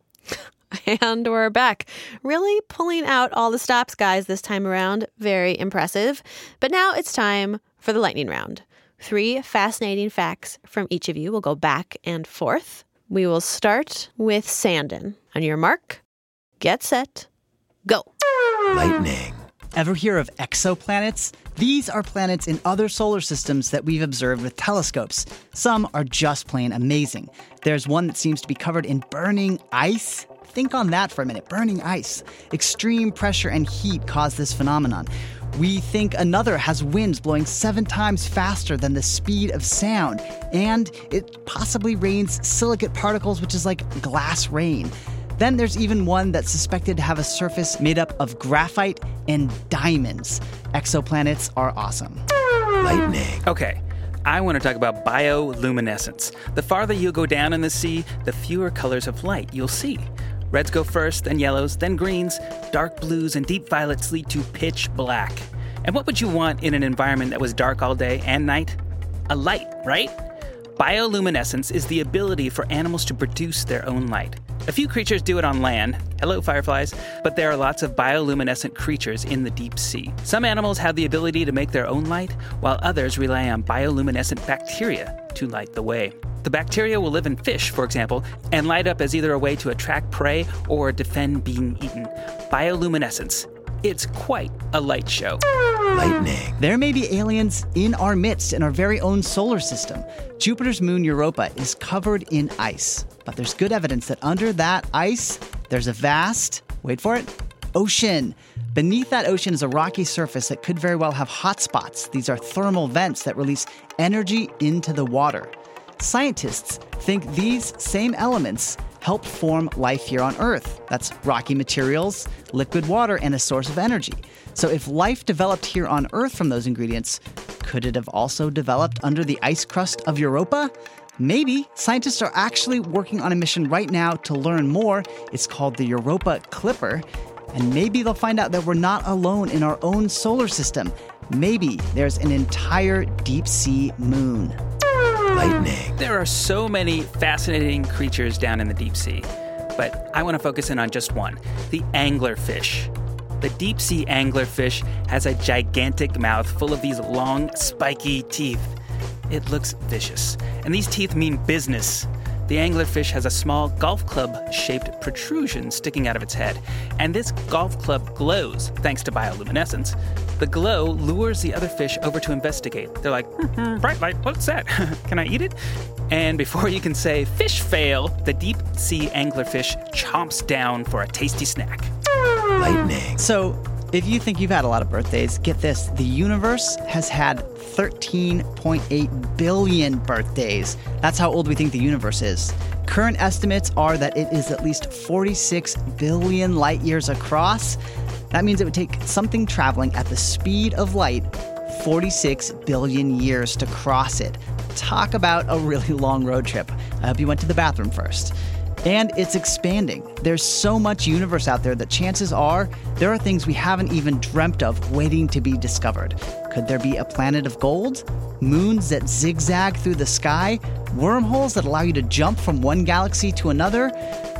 Speaker 1: And we're back. Really pulling out all the stops, guys, this time around. Very impressive. But now it's time for the lightning round. Three fascinating facts from each of you. We'll go back and forth. We will start with Sandon. On your mark, get set, go.
Speaker 13: Lightning. Ever hear of exoplanets? These are planets in other solar systems that we've observed with telescopes. Some are just plain amazing. There's one that seems to be covered in burning ice. Think on that for a minute. Burning ice. Extreme pressure and heat cause this phenomenon. We think another has winds blowing seven times faster than the speed of sound. And it possibly rains silicate particles, which is like glass rain. Then there's even one that's suspected to have a surface made up of graphite and diamonds. Exoplanets are awesome.
Speaker 12: Lightning. Okay, I want to talk about bioluminescence. The farther you go down in the sea, the fewer colors of light you'll see. Reds go first, then yellows, then greens. Dark blues and deep violets lead to pitch black. And what would you want in an environment that was dark all day and night? A light, right? Bioluminescence is the ability for animals to produce their own light. A few creatures do it on land. Hello, fireflies. But there are lots of bioluminescent creatures in the deep sea. Some animals have the ability to make their own light, while others rely on bioluminescent bacteria to light the way. The bacteria will live in fish, for example, and light up as either a way to attract prey or defend being eaten. Bioluminescence. It's quite a light show.
Speaker 13: Lightning. There may be aliens in our midst in our very own solar system. Jupiter's moon Europa is covered in ice. But there's good evidence that under that ice, there's a vast, wait for it, ocean. Beneath that ocean is a rocky surface that could very well have hot spots. These are thermal vents that release energy into the water. Scientists think these same elements help form life here on Earth. That's rocky materials, liquid water, and a source of energy. So if life developed here on Earth from those ingredients, could it have also developed under the ice crust of Europa? Maybe. Scientists are actually working on a mission right now to learn more. It's called the Europa Clipper. And maybe they'll find out that we're not alone in our own solar system. Maybe there's an entire deep sea moon.
Speaker 12: Lightning. There are so many fascinating creatures down in the deep sea, but I want to focus in on just one, the anglerfish. The deep sea anglerfish has a gigantic mouth full of these long, spiky teeth. It looks vicious, and these teeth mean business. The anglerfish has a small golf club-shaped protrusion sticking out of its head, and this golf club glows thanks to bioluminescence. The glow lures the other fish over to investigate. They're like, hmm, bright light, what's that? Can I eat it? And before you can say fish fail, the deep sea anglerfish chomps down for a tasty snack.
Speaker 13: Lightning. So, if you think you've had a lot of birthdays, get this. The universe has had thirteen point eight billion birthdays. That's how old we think the universe is. Current estimates are that it is at least forty-six billion light years across. That means it would take something traveling at the speed of light forty-six billion years to cross it. Talk about a really long road trip. I hope you went to the bathroom first. And it's expanding. There's so much universe out there that chances are there are things we haven't even dreamt of waiting to be discovered. Could there be a planet of gold? Moons that zigzag through the sky? Wormholes that allow you to jump from one galaxy to another?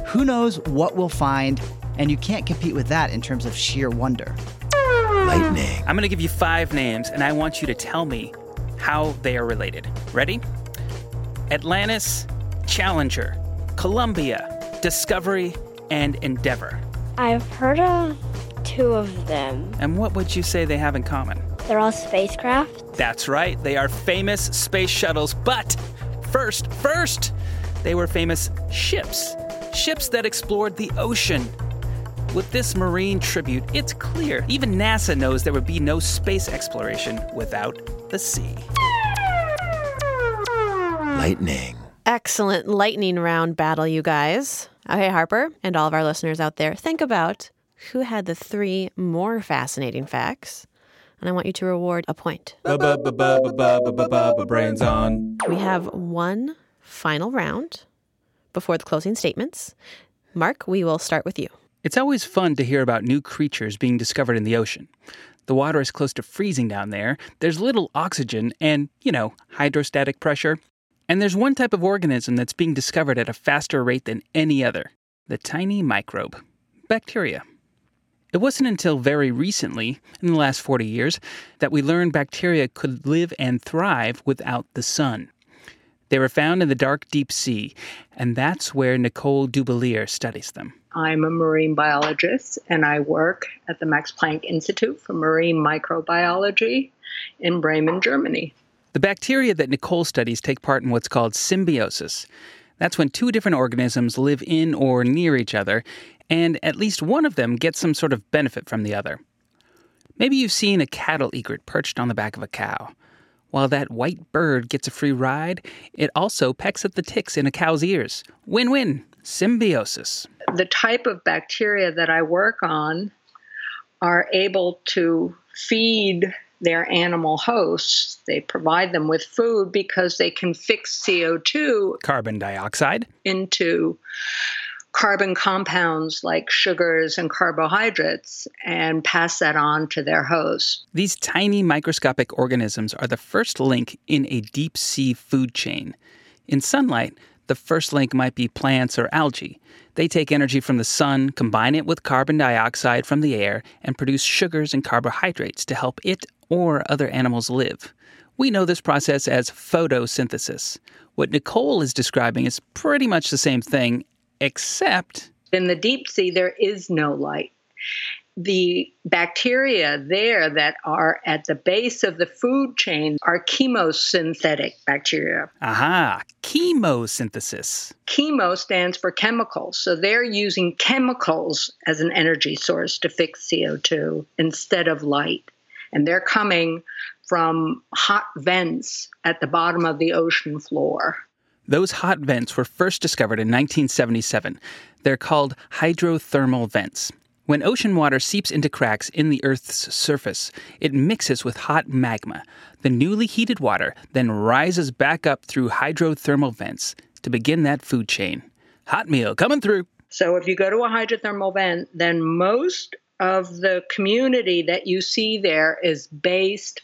Speaker 13: Who knows what we'll find, and you can't compete with that in terms of sheer wonder.
Speaker 12: Lightning. I'm going to give you five names, and I want you to tell me how they are related. Ready? Atlantis, Challenger, Columbia, Discovery, and Endeavour.
Speaker 2: I've heard of two of them.
Speaker 12: And what would you say they have in common?
Speaker 2: They're all spacecraft.
Speaker 12: That's right. They are famous space shuttles. But first, first, they were famous ships. Ships that explored the ocean. With this marine tribute, it's clear even NASA knows there would be no space exploration without the sea.
Speaker 1: Lightning. Excellent lightning round battle, you guys. Okay, Harper, and all of our listeners out there, think about who had the three more fascinating facts, and I want you to reward a point.
Speaker 12: Brains on.
Speaker 1: We have one final round before the closing statements. Mark, we will start with you.
Speaker 12: It's always fun to hear about new creatures being discovered in the ocean. The water is close to freezing down there. There's little oxygen and, you know, hydrostatic pressure. And there's one type of organism that's being discovered at a faster rate than any other. The tiny microbe. Bacteria. It wasn't until very recently, in the last forty years, that we learned bacteria could live and thrive without the sun. They were found in the dark, deep sea, and that's where Nicole Dubelier studies them.
Speaker 7: I'm a marine biologist, and I work at the Max Planck Institute for Marine Microbiology in Bremen, Germany.
Speaker 12: The bacteria that Nicole studies take part in what's called symbiosis. That's when two different organisms live in or near each other, and at least one of them gets some sort of benefit from the other. Maybe you've seen a cattle egret perched on the back of a cow. While that white bird gets a free ride, it also pecks at the ticks in a cow's ears. Win-win. Symbiosis.
Speaker 7: The type of bacteria that I work on are able to feed their animal hosts. They provide them with food because they can fix C O two,
Speaker 12: carbon dioxide,
Speaker 7: into carbon compounds like sugars and carbohydrates and pass that on to their host.
Speaker 12: These tiny microscopic organisms are the first link in a deep sea food chain. In sunlight, the first link might be plants or algae. They take energy from the sun, combine it with carbon dioxide from the air, and produce sugars and carbohydrates to help it or other animals live. We know this process as photosynthesis. What Nicole is describing is pretty much the same thing, except
Speaker 7: in the deep sea, there is no light. The bacteria there that are at the base of the food chain are chemosynthetic bacteria.
Speaker 12: Aha, chemosynthesis.
Speaker 7: Chemo stands for chemicals. So they're using chemicals as an energy source to fix C O two instead of light. And they're coming from hot vents at the bottom of the ocean floor.
Speaker 12: Those hot vents were first discovered in nineteen seventy-seven. They're called hydrothermal vents. When ocean water seeps into cracks in the Earth's surface, it mixes with hot magma. The newly heated water then rises back up through hydrothermal vents to begin that food chain. Hot meal coming through.
Speaker 7: So if you go to a hydrothermal vent, then most of the community that you see there is based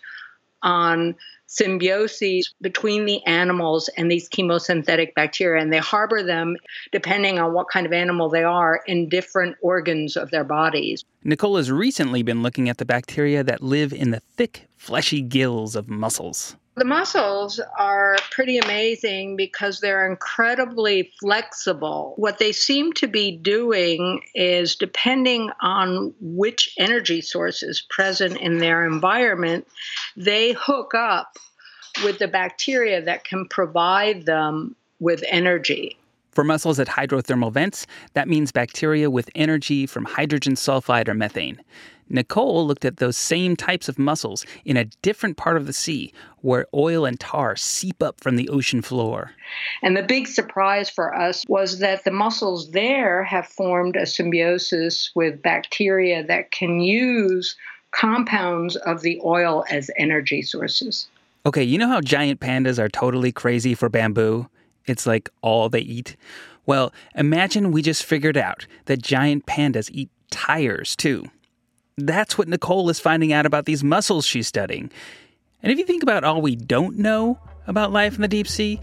Speaker 7: on symbiosis between the animals and these chemosynthetic bacteria, and they harbor them, depending on what kind of animal they are, in different organs of their bodies.
Speaker 12: Nicole has recently been looking at the bacteria that live in the thick, fleshy gills of mussels.
Speaker 7: The mussels are pretty amazing because they're incredibly flexible. What they seem to be doing is, depending on which energy source is present in their environment, they hook up with the bacteria that can provide them with energy.
Speaker 12: For mussels at hydrothermal vents, that means bacteria with energy from hydrogen sulfide or methane. Nicole looked at those same types of mussels in a different part of the sea where oil and tar seep up from the ocean floor.
Speaker 7: And the big surprise for us was that the mussels there have formed a symbiosis with bacteria that can use compounds of the oil as energy sources.
Speaker 12: Okay, you know how giant pandas are totally crazy for bamboo? It's like all they eat. Well, imagine we just figured out that giant pandas eat tires too. That's what Nicole is finding out about these mussels she's studying. And if you think about all we don't know about life in the deep sea,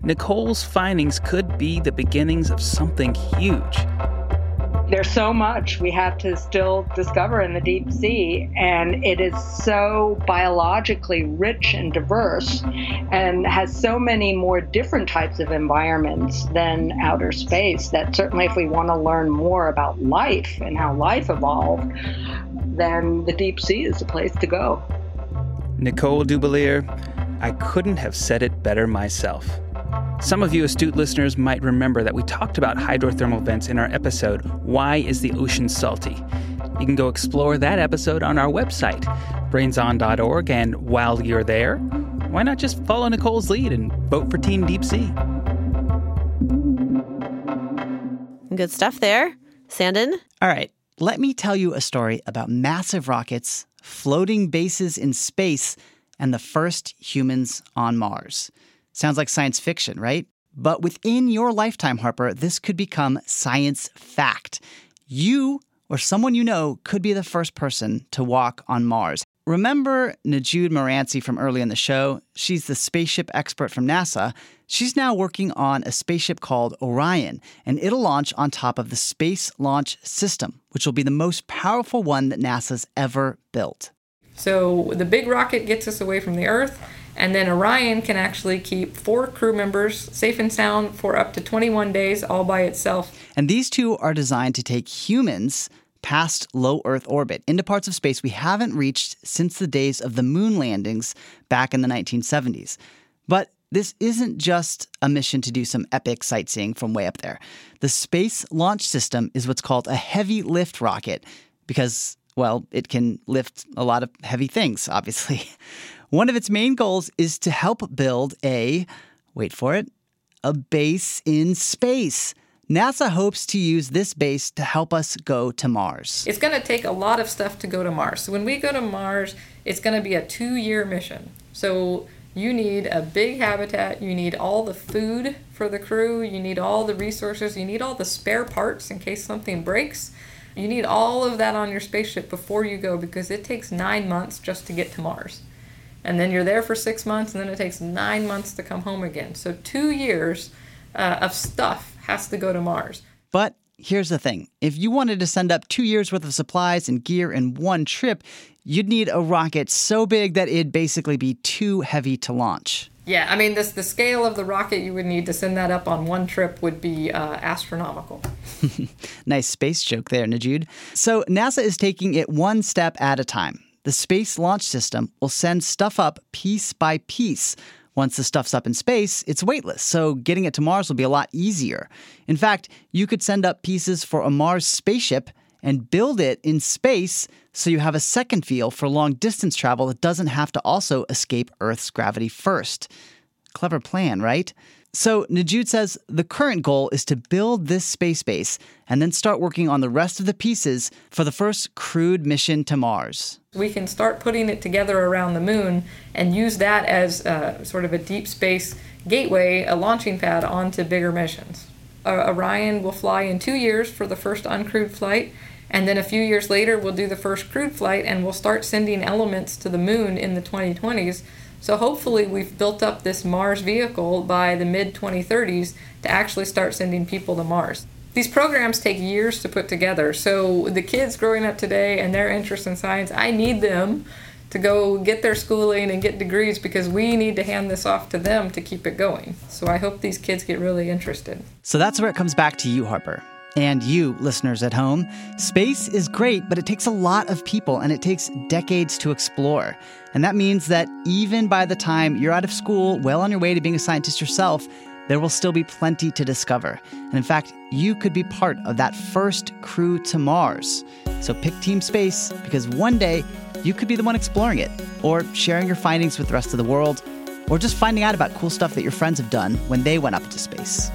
Speaker 12: Nicole's findings could be the beginnings of something huge.
Speaker 7: There's so much we have to still discover in the deep sea, and it is so biologically rich and diverse and has so many more different types of environments than outer space that certainly if we want to learn more about life and how life evolved, then the deep sea is the place to go.
Speaker 12: Nicole Dubelier, I couldn't have said it better myself. Some of you astute listeners might remember that we talked about hydrothermal vents in our episode, Why is the Ocean Salty? You can go explore that episode on our website, brains on dot org, and while you're there, why not just follow Nicole's lead and vote for Team Deep Sea?
Speaker 1: Good stuff there. Sandin?
Speaker 13: All right, let me tell you a story about massive rockets, floating bases in space, and the first humans on Mars. Sounds like science fiction, right? But within your lifetime, Harper, this could become science fact. You or someone you know could be the first person to walk on Mars. Remember Najude Moranci from early in the show? She's the spaceship expert from NASA. She's now working on a spaceship called Orion, and it'll launch on top of the Space Launch System, which will be the most powerful one that NASA's ever built.
Speaker 17: So the big rocket gets us away from the Earth, and then Orion can actually keep four crew members safe and sound for up to twenty-one days all by itself.
Speaker 13: And these two are designed to take humans past low Earth orbit into parts of space we haven't reached since the days of the moon landings back in the nineteen seventies. But this isn't just a mission to do some epic sightseeing from way up there. The Space Launch System is what's called a heavy lift rocket because, well, it can lift a lot of heavy things, obviously. One of its main goals is to help build a, wait for it, a base in space. NASA hopes to use this base to help us go to Mars.
Speaker 17: It's going to take a lot of stuff to go to Mars. So when we go to Mars, it's going to be a two-year mission. So you need a big habitat, you need all the food for the crew, you need all the resources, you need all the spare parts in case something breaks. You need all of that on your spaceship before you go because it takes nine months just to get to Mars. And then you're there for six months, and then it takes nine months to come home again. So two years uh, of stuff has to go to Mars.
Speaker 13: But here's the thing. If you wanted to send up two years' worth of supplies and gear in one trip, you'd need a rocket so big that it'd basically be too heavy to launch.
Speaker 17: Yeah, I mean, this, the scale of the rocket you would need to send that up on one trip would be uh, astronomical.
Speaker 13: Nice space joke there, Najude. So NASA is taking it one step at a time. The Space Launch System will send stuff up piece by piece. Once the stuff's up in space, it's weightless, so getting it to Mars will be a lot easier. In fact, you could send up pieces for a Mars spaceship and build it in space so you have a second feel for long-distance travel that doesn't have to also escape Earth's gravity first. Clever plan, right? So Najude says the current goal is to build this space base and then start working on the rest of the pieces for the first crewed mission to Mars.
Speaker 17: We can start putting it together around the moon and use that as uh, sort of a deep space gateway, a launching pad onto bigger missions. Uh, Orion will fly in two years for the first uncrewed flight, and then a few years later we'll do the first crewed flight and we'll start sending elements to the moon in the twenty twenties. So hopefully we've built up this Mars vehicle by the mid twenty thirties to actually start sending people to Mars. These programs take years to put together, so the kids growing up today and their interest in science, I need them to go get their schooling and get degrees because we need to hand this off to them to keep it going. So I hope these kids get really interested.
Speaker 13: So that's where it comes back to you, Harper. And you, listeners at home. Space is great, but it takes a lot of people and it takes decades to explore. And that means that even by the time you're out of school, well on your way to being a scientist yourself, there will still be plenty to discover. And in fact, you could be part of that first crew to Mars. So pick Team Space, because one day you could be the one exploring it, or sharing your findings with the rest of the world, or just finding out about cool stuff that your friends have done when they went up into space.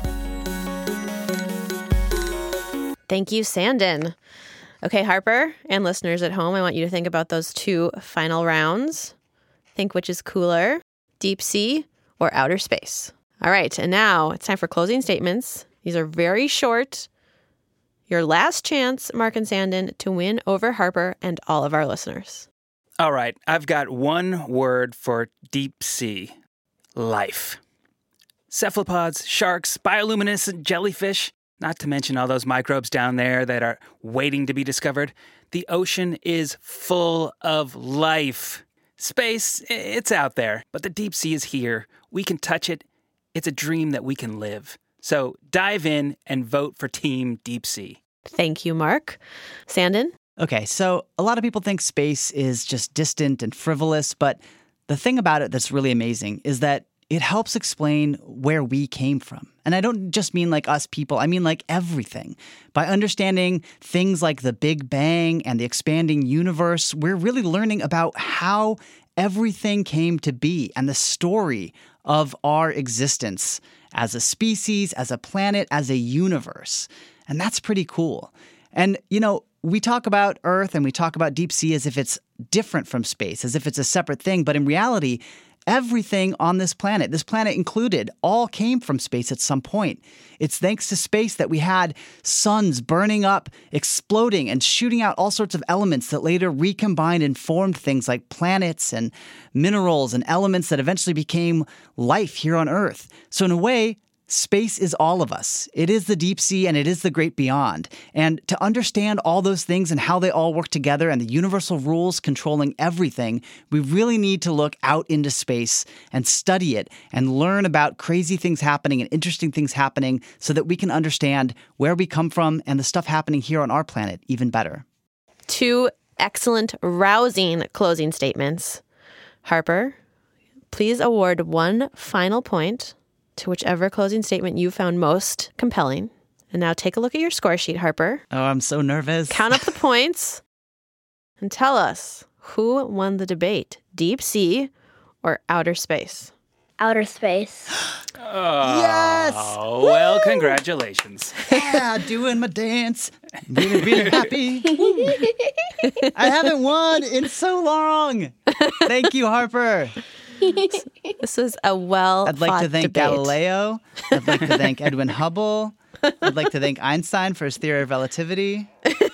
Speaker 1: Thank you, Sandin. Okay, Harper and listeners at home, I want you to think about those two final rounds. Think which is cooler, deep sea or outer space. All right, and now it's time for closing statements. These are very short. Your last chance, Mark and Sandin, to win over Harper and all of our listeners.
Speaker 12: All right, I've got one word for deep sea. Life. cephalopods, sharks, bioluminescent jellyfish, not to mention all those microbes down there that are waiting to be discovered. The ocean is full of life. Space, it's out there, but the deep sea is here. We can touch it. It's a dream that we can live. So dive in and vote for Team Deep Sea.
Speaker 1: Thank you, Mark. Sandon?
Speaker 13: Okay, so a lot of people think space is just distant and frivolous, but the thing about it that's really amazing is that it helps explain where we came from. And I don't just mean like us people, I mean like everything. By understanding things like the Big Bang and the expanding universe, we're really learning about how everything came to be and the story of our existence as a species, as a planet, as a universe. And that's pretty cool. And, you know, we talk about Earth and we talk about deep sea as if it's different from space, as if it's a separate thing. But in reality, everything on this planet, this planet included, all came from space at some point. It's thanks to space that we had suns burning up, exploding, and shooting out all sorts of elements that later recombined and formed things like planets and minerals and elements that eventually became life here on Earth. So in a way, space is all of us. It is the deep sea and it is the great beyond. And to understand all those things and how they all work together and the universal rules controlling everything, we really need to look out into space and study it and learn about crazy things happening and interesting things happening so that we can understand where we come from and the stuff happening here on our planet even better.
Speaker 1: Two excellent, rousing closing statements. Harper, please award one final point to whichever closing statement you found most compelling. And now take a look at your score sheet, Harper.
Speaker 13: Oh, I'm so nervous.
Speaker 1: Count up the points and tell us who won the debate, deep sea or outer space?
Speaker 2: Outer space.
Speaker 12: Oh,
Speaker 13: yes!
Speaker 12: Well,
Speaker 13: Woo!
Speaker 12: Congratulations.
Speaker 13: Yeah, doing my dance. Really, really happy. I haven't won in so long. Thank you, Harper.
Speaker 1: This was a well
Speaker 13: I'd like to thank
Speaker 1: debate.
Speaker 13: Galileo. I'd like to thank Edwin Hubble. I'd like to thank Einstein for his theory of relativity.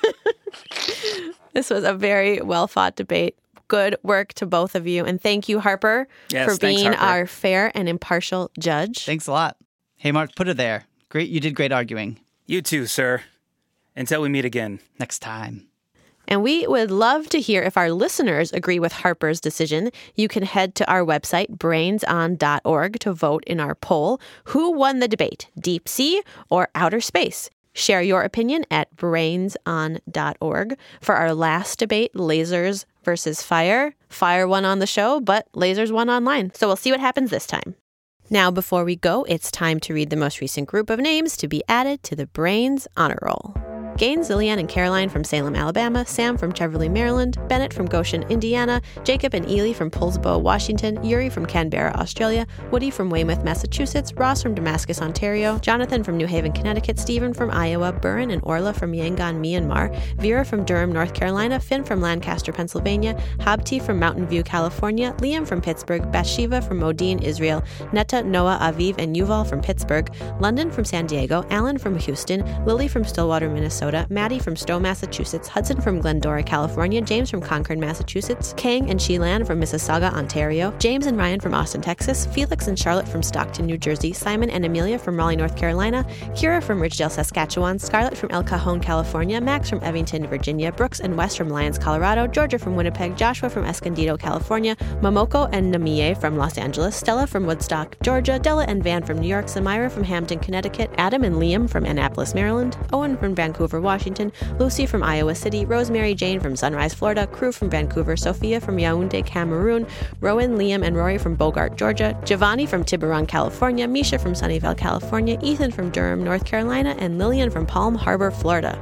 Speaker 1: This was a very well-fought debate. Good work to both of you. And thank you, Harper,
Speaker 13: Yes,
Speaker 1: for
Speaker 13: thanks,
Speaker 1: being
Speaker 13: Harper.
Speaker 1: our fair and impartial judge.
Speaker 13: Thanks a lot. Hey, Mark, put it there. Great, you did great arguing.
Speaker 12: You too, sir. Until we meet again.
Speaker 13: Next time.
Speaker 1: And we would love to hear if our listeners agree with Harper's decision. You can head to our website, brains on dot org, to vote in our poll. Who won the debate, deep sea or outer space? Share your opinion at brains on dot org. For our last debate, lasers versus fire. Fire won on the show, but lasers won online. So we'll see what happens this time. Now, before we go, it's time to read the most recent group of names to be added to the Brains Honor Roll. Gaines, Zillian, and Caroline from Salem, Alabama, Sam from Cheverly, Maryland, Bennett from Goshen, Indiana, Jacob and Ely from Poulsbo, Washington, Yuri from Canberra, Australia, Woody from Weymouth, Massachusetts, Ross from Damascus, Ontario, Jonathan from New Haven, Connecticut, Stephen from Iowa, Burin and Orla from Yangon, Myanmar, Vera from Durham, North Carolina, Finn from Lancaster, Pennsylvania, Habti from Mountain View, California, Liam from Pittsburgh, Bathsheba from Modine, Israel, Netta, Noah, Aviv, and Yuval from Pittsburgh, London from San Diego, Alan from Houston, Lily from Stillwater, Minnesota, Maddie from Stowe, Massachusetts, Hudson from Glendora, California, James from Concord, Massachusetts, Kang and Sheelan from Mississauga, Ontario, James and Ryan from Austin, Texas, Felix and Charlotte from Stockton, New Jersey, Simon and Amelia from Raleigh, North Carolina, Kira from Ridgedale, Saskatchewan, Scarlett from El Cajon, California, Max from Evington, Virginia, Brooks and West from Lyons, Colorado, Georgia from Winnipeg, Joshua from Escondido, California, Momoko and Namie from Los Angeles, Stella from Woodstock, Georgia, Della and Van from New York, Samira from Hampton, Connecticut, Adam and Liam from Annapolis, Maryland, Owen from Vancouver, Washington, Lucy from Iowa City, Rosemary Jane from Sunrise, Florida, Crew from Vancouver, Sophia from Yaoundé, Cameroon, Rowan, Liam, and Rory from Bogart, Georgia, Giovanni from Tiburon, California, Misha from Sunnyvale, California, Ethan from Durham, North Carolina, and Lillian from Palm Harbor, Florida.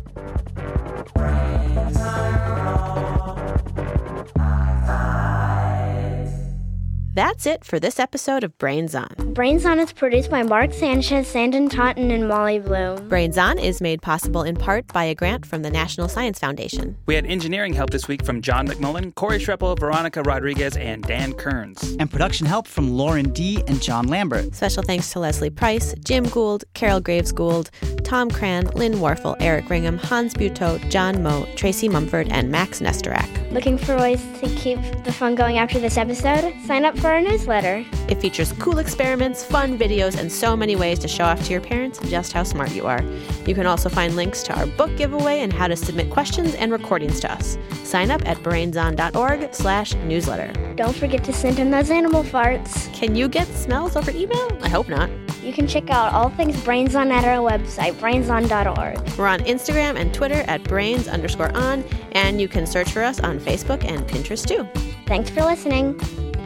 Speaker 1: That's it for this episode of Brains On.
Speaker 2: Brains On is produced by Mark Sanchez, Sandon Taunton, and Molly Bloom.
Speaker 1: Brains On is made possible in part by a grant from the National Science Foundation.
Speaker 12: We had engineering help this week from John McMullen, Corey Schreppel, Veronica Rodriguez, and Dan Kearns.
Speaker 13: And production help from Lauren D. and John Lambert.
Speaker 1: Special thanks to Leslie Price, Jim Gould, Carol Graves Gould, Tom Cran, Lynn Warfel, Eric Ringham, Hans Butow, John Moe, Tracy Mumford, and Max Nestorak.
Speaker 2: Looking for ways to keep the fun going after this episode? Sign up for for our newsletter.
Speaker 1: It features cool experiments, fun videos, and so many ways to show off to your parents just how smart you are. You can also find links to our book giveaway and how to submit questions and recordings to us. Sign up at brainson.org slash newsletter.
Speaker 2: Don't forget to send in those animal farts.
Speaker 1: Can you get smells over email? I hope not.
Speaker 2: You can check out all things Brains On at our website, brainson dot org.
Speaker 1: We're on Instagram and Twitter at brains underscore on, and you can search for us on Facebook and Pinterest too.
Speaker 2: Thanks for listening.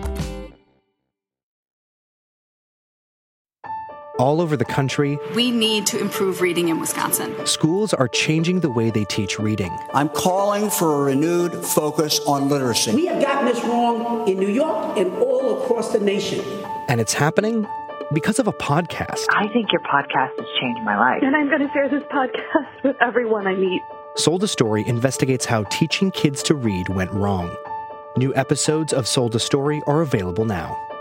Speaker 11: All over the country,
Speaker 22: we need to improve reading in Wisconsin.
Speaker 11: Schools are changing the way they teach reading.
Speaker 23: I'm calling for a renewed focus on literacy.
Speaker 24: We have gotten this wrong in New York and all across the nation.
Speaker 11: And it's happening because of a podcast.
Speaker 25: I think your podcast has changed my life.
Speaker 26: And I'm going to share this podcast with everyone I meet.
Speaker 11: Sold a Story investigates how teaching kids to read went wrong. New episodes of Sold a Story are available now.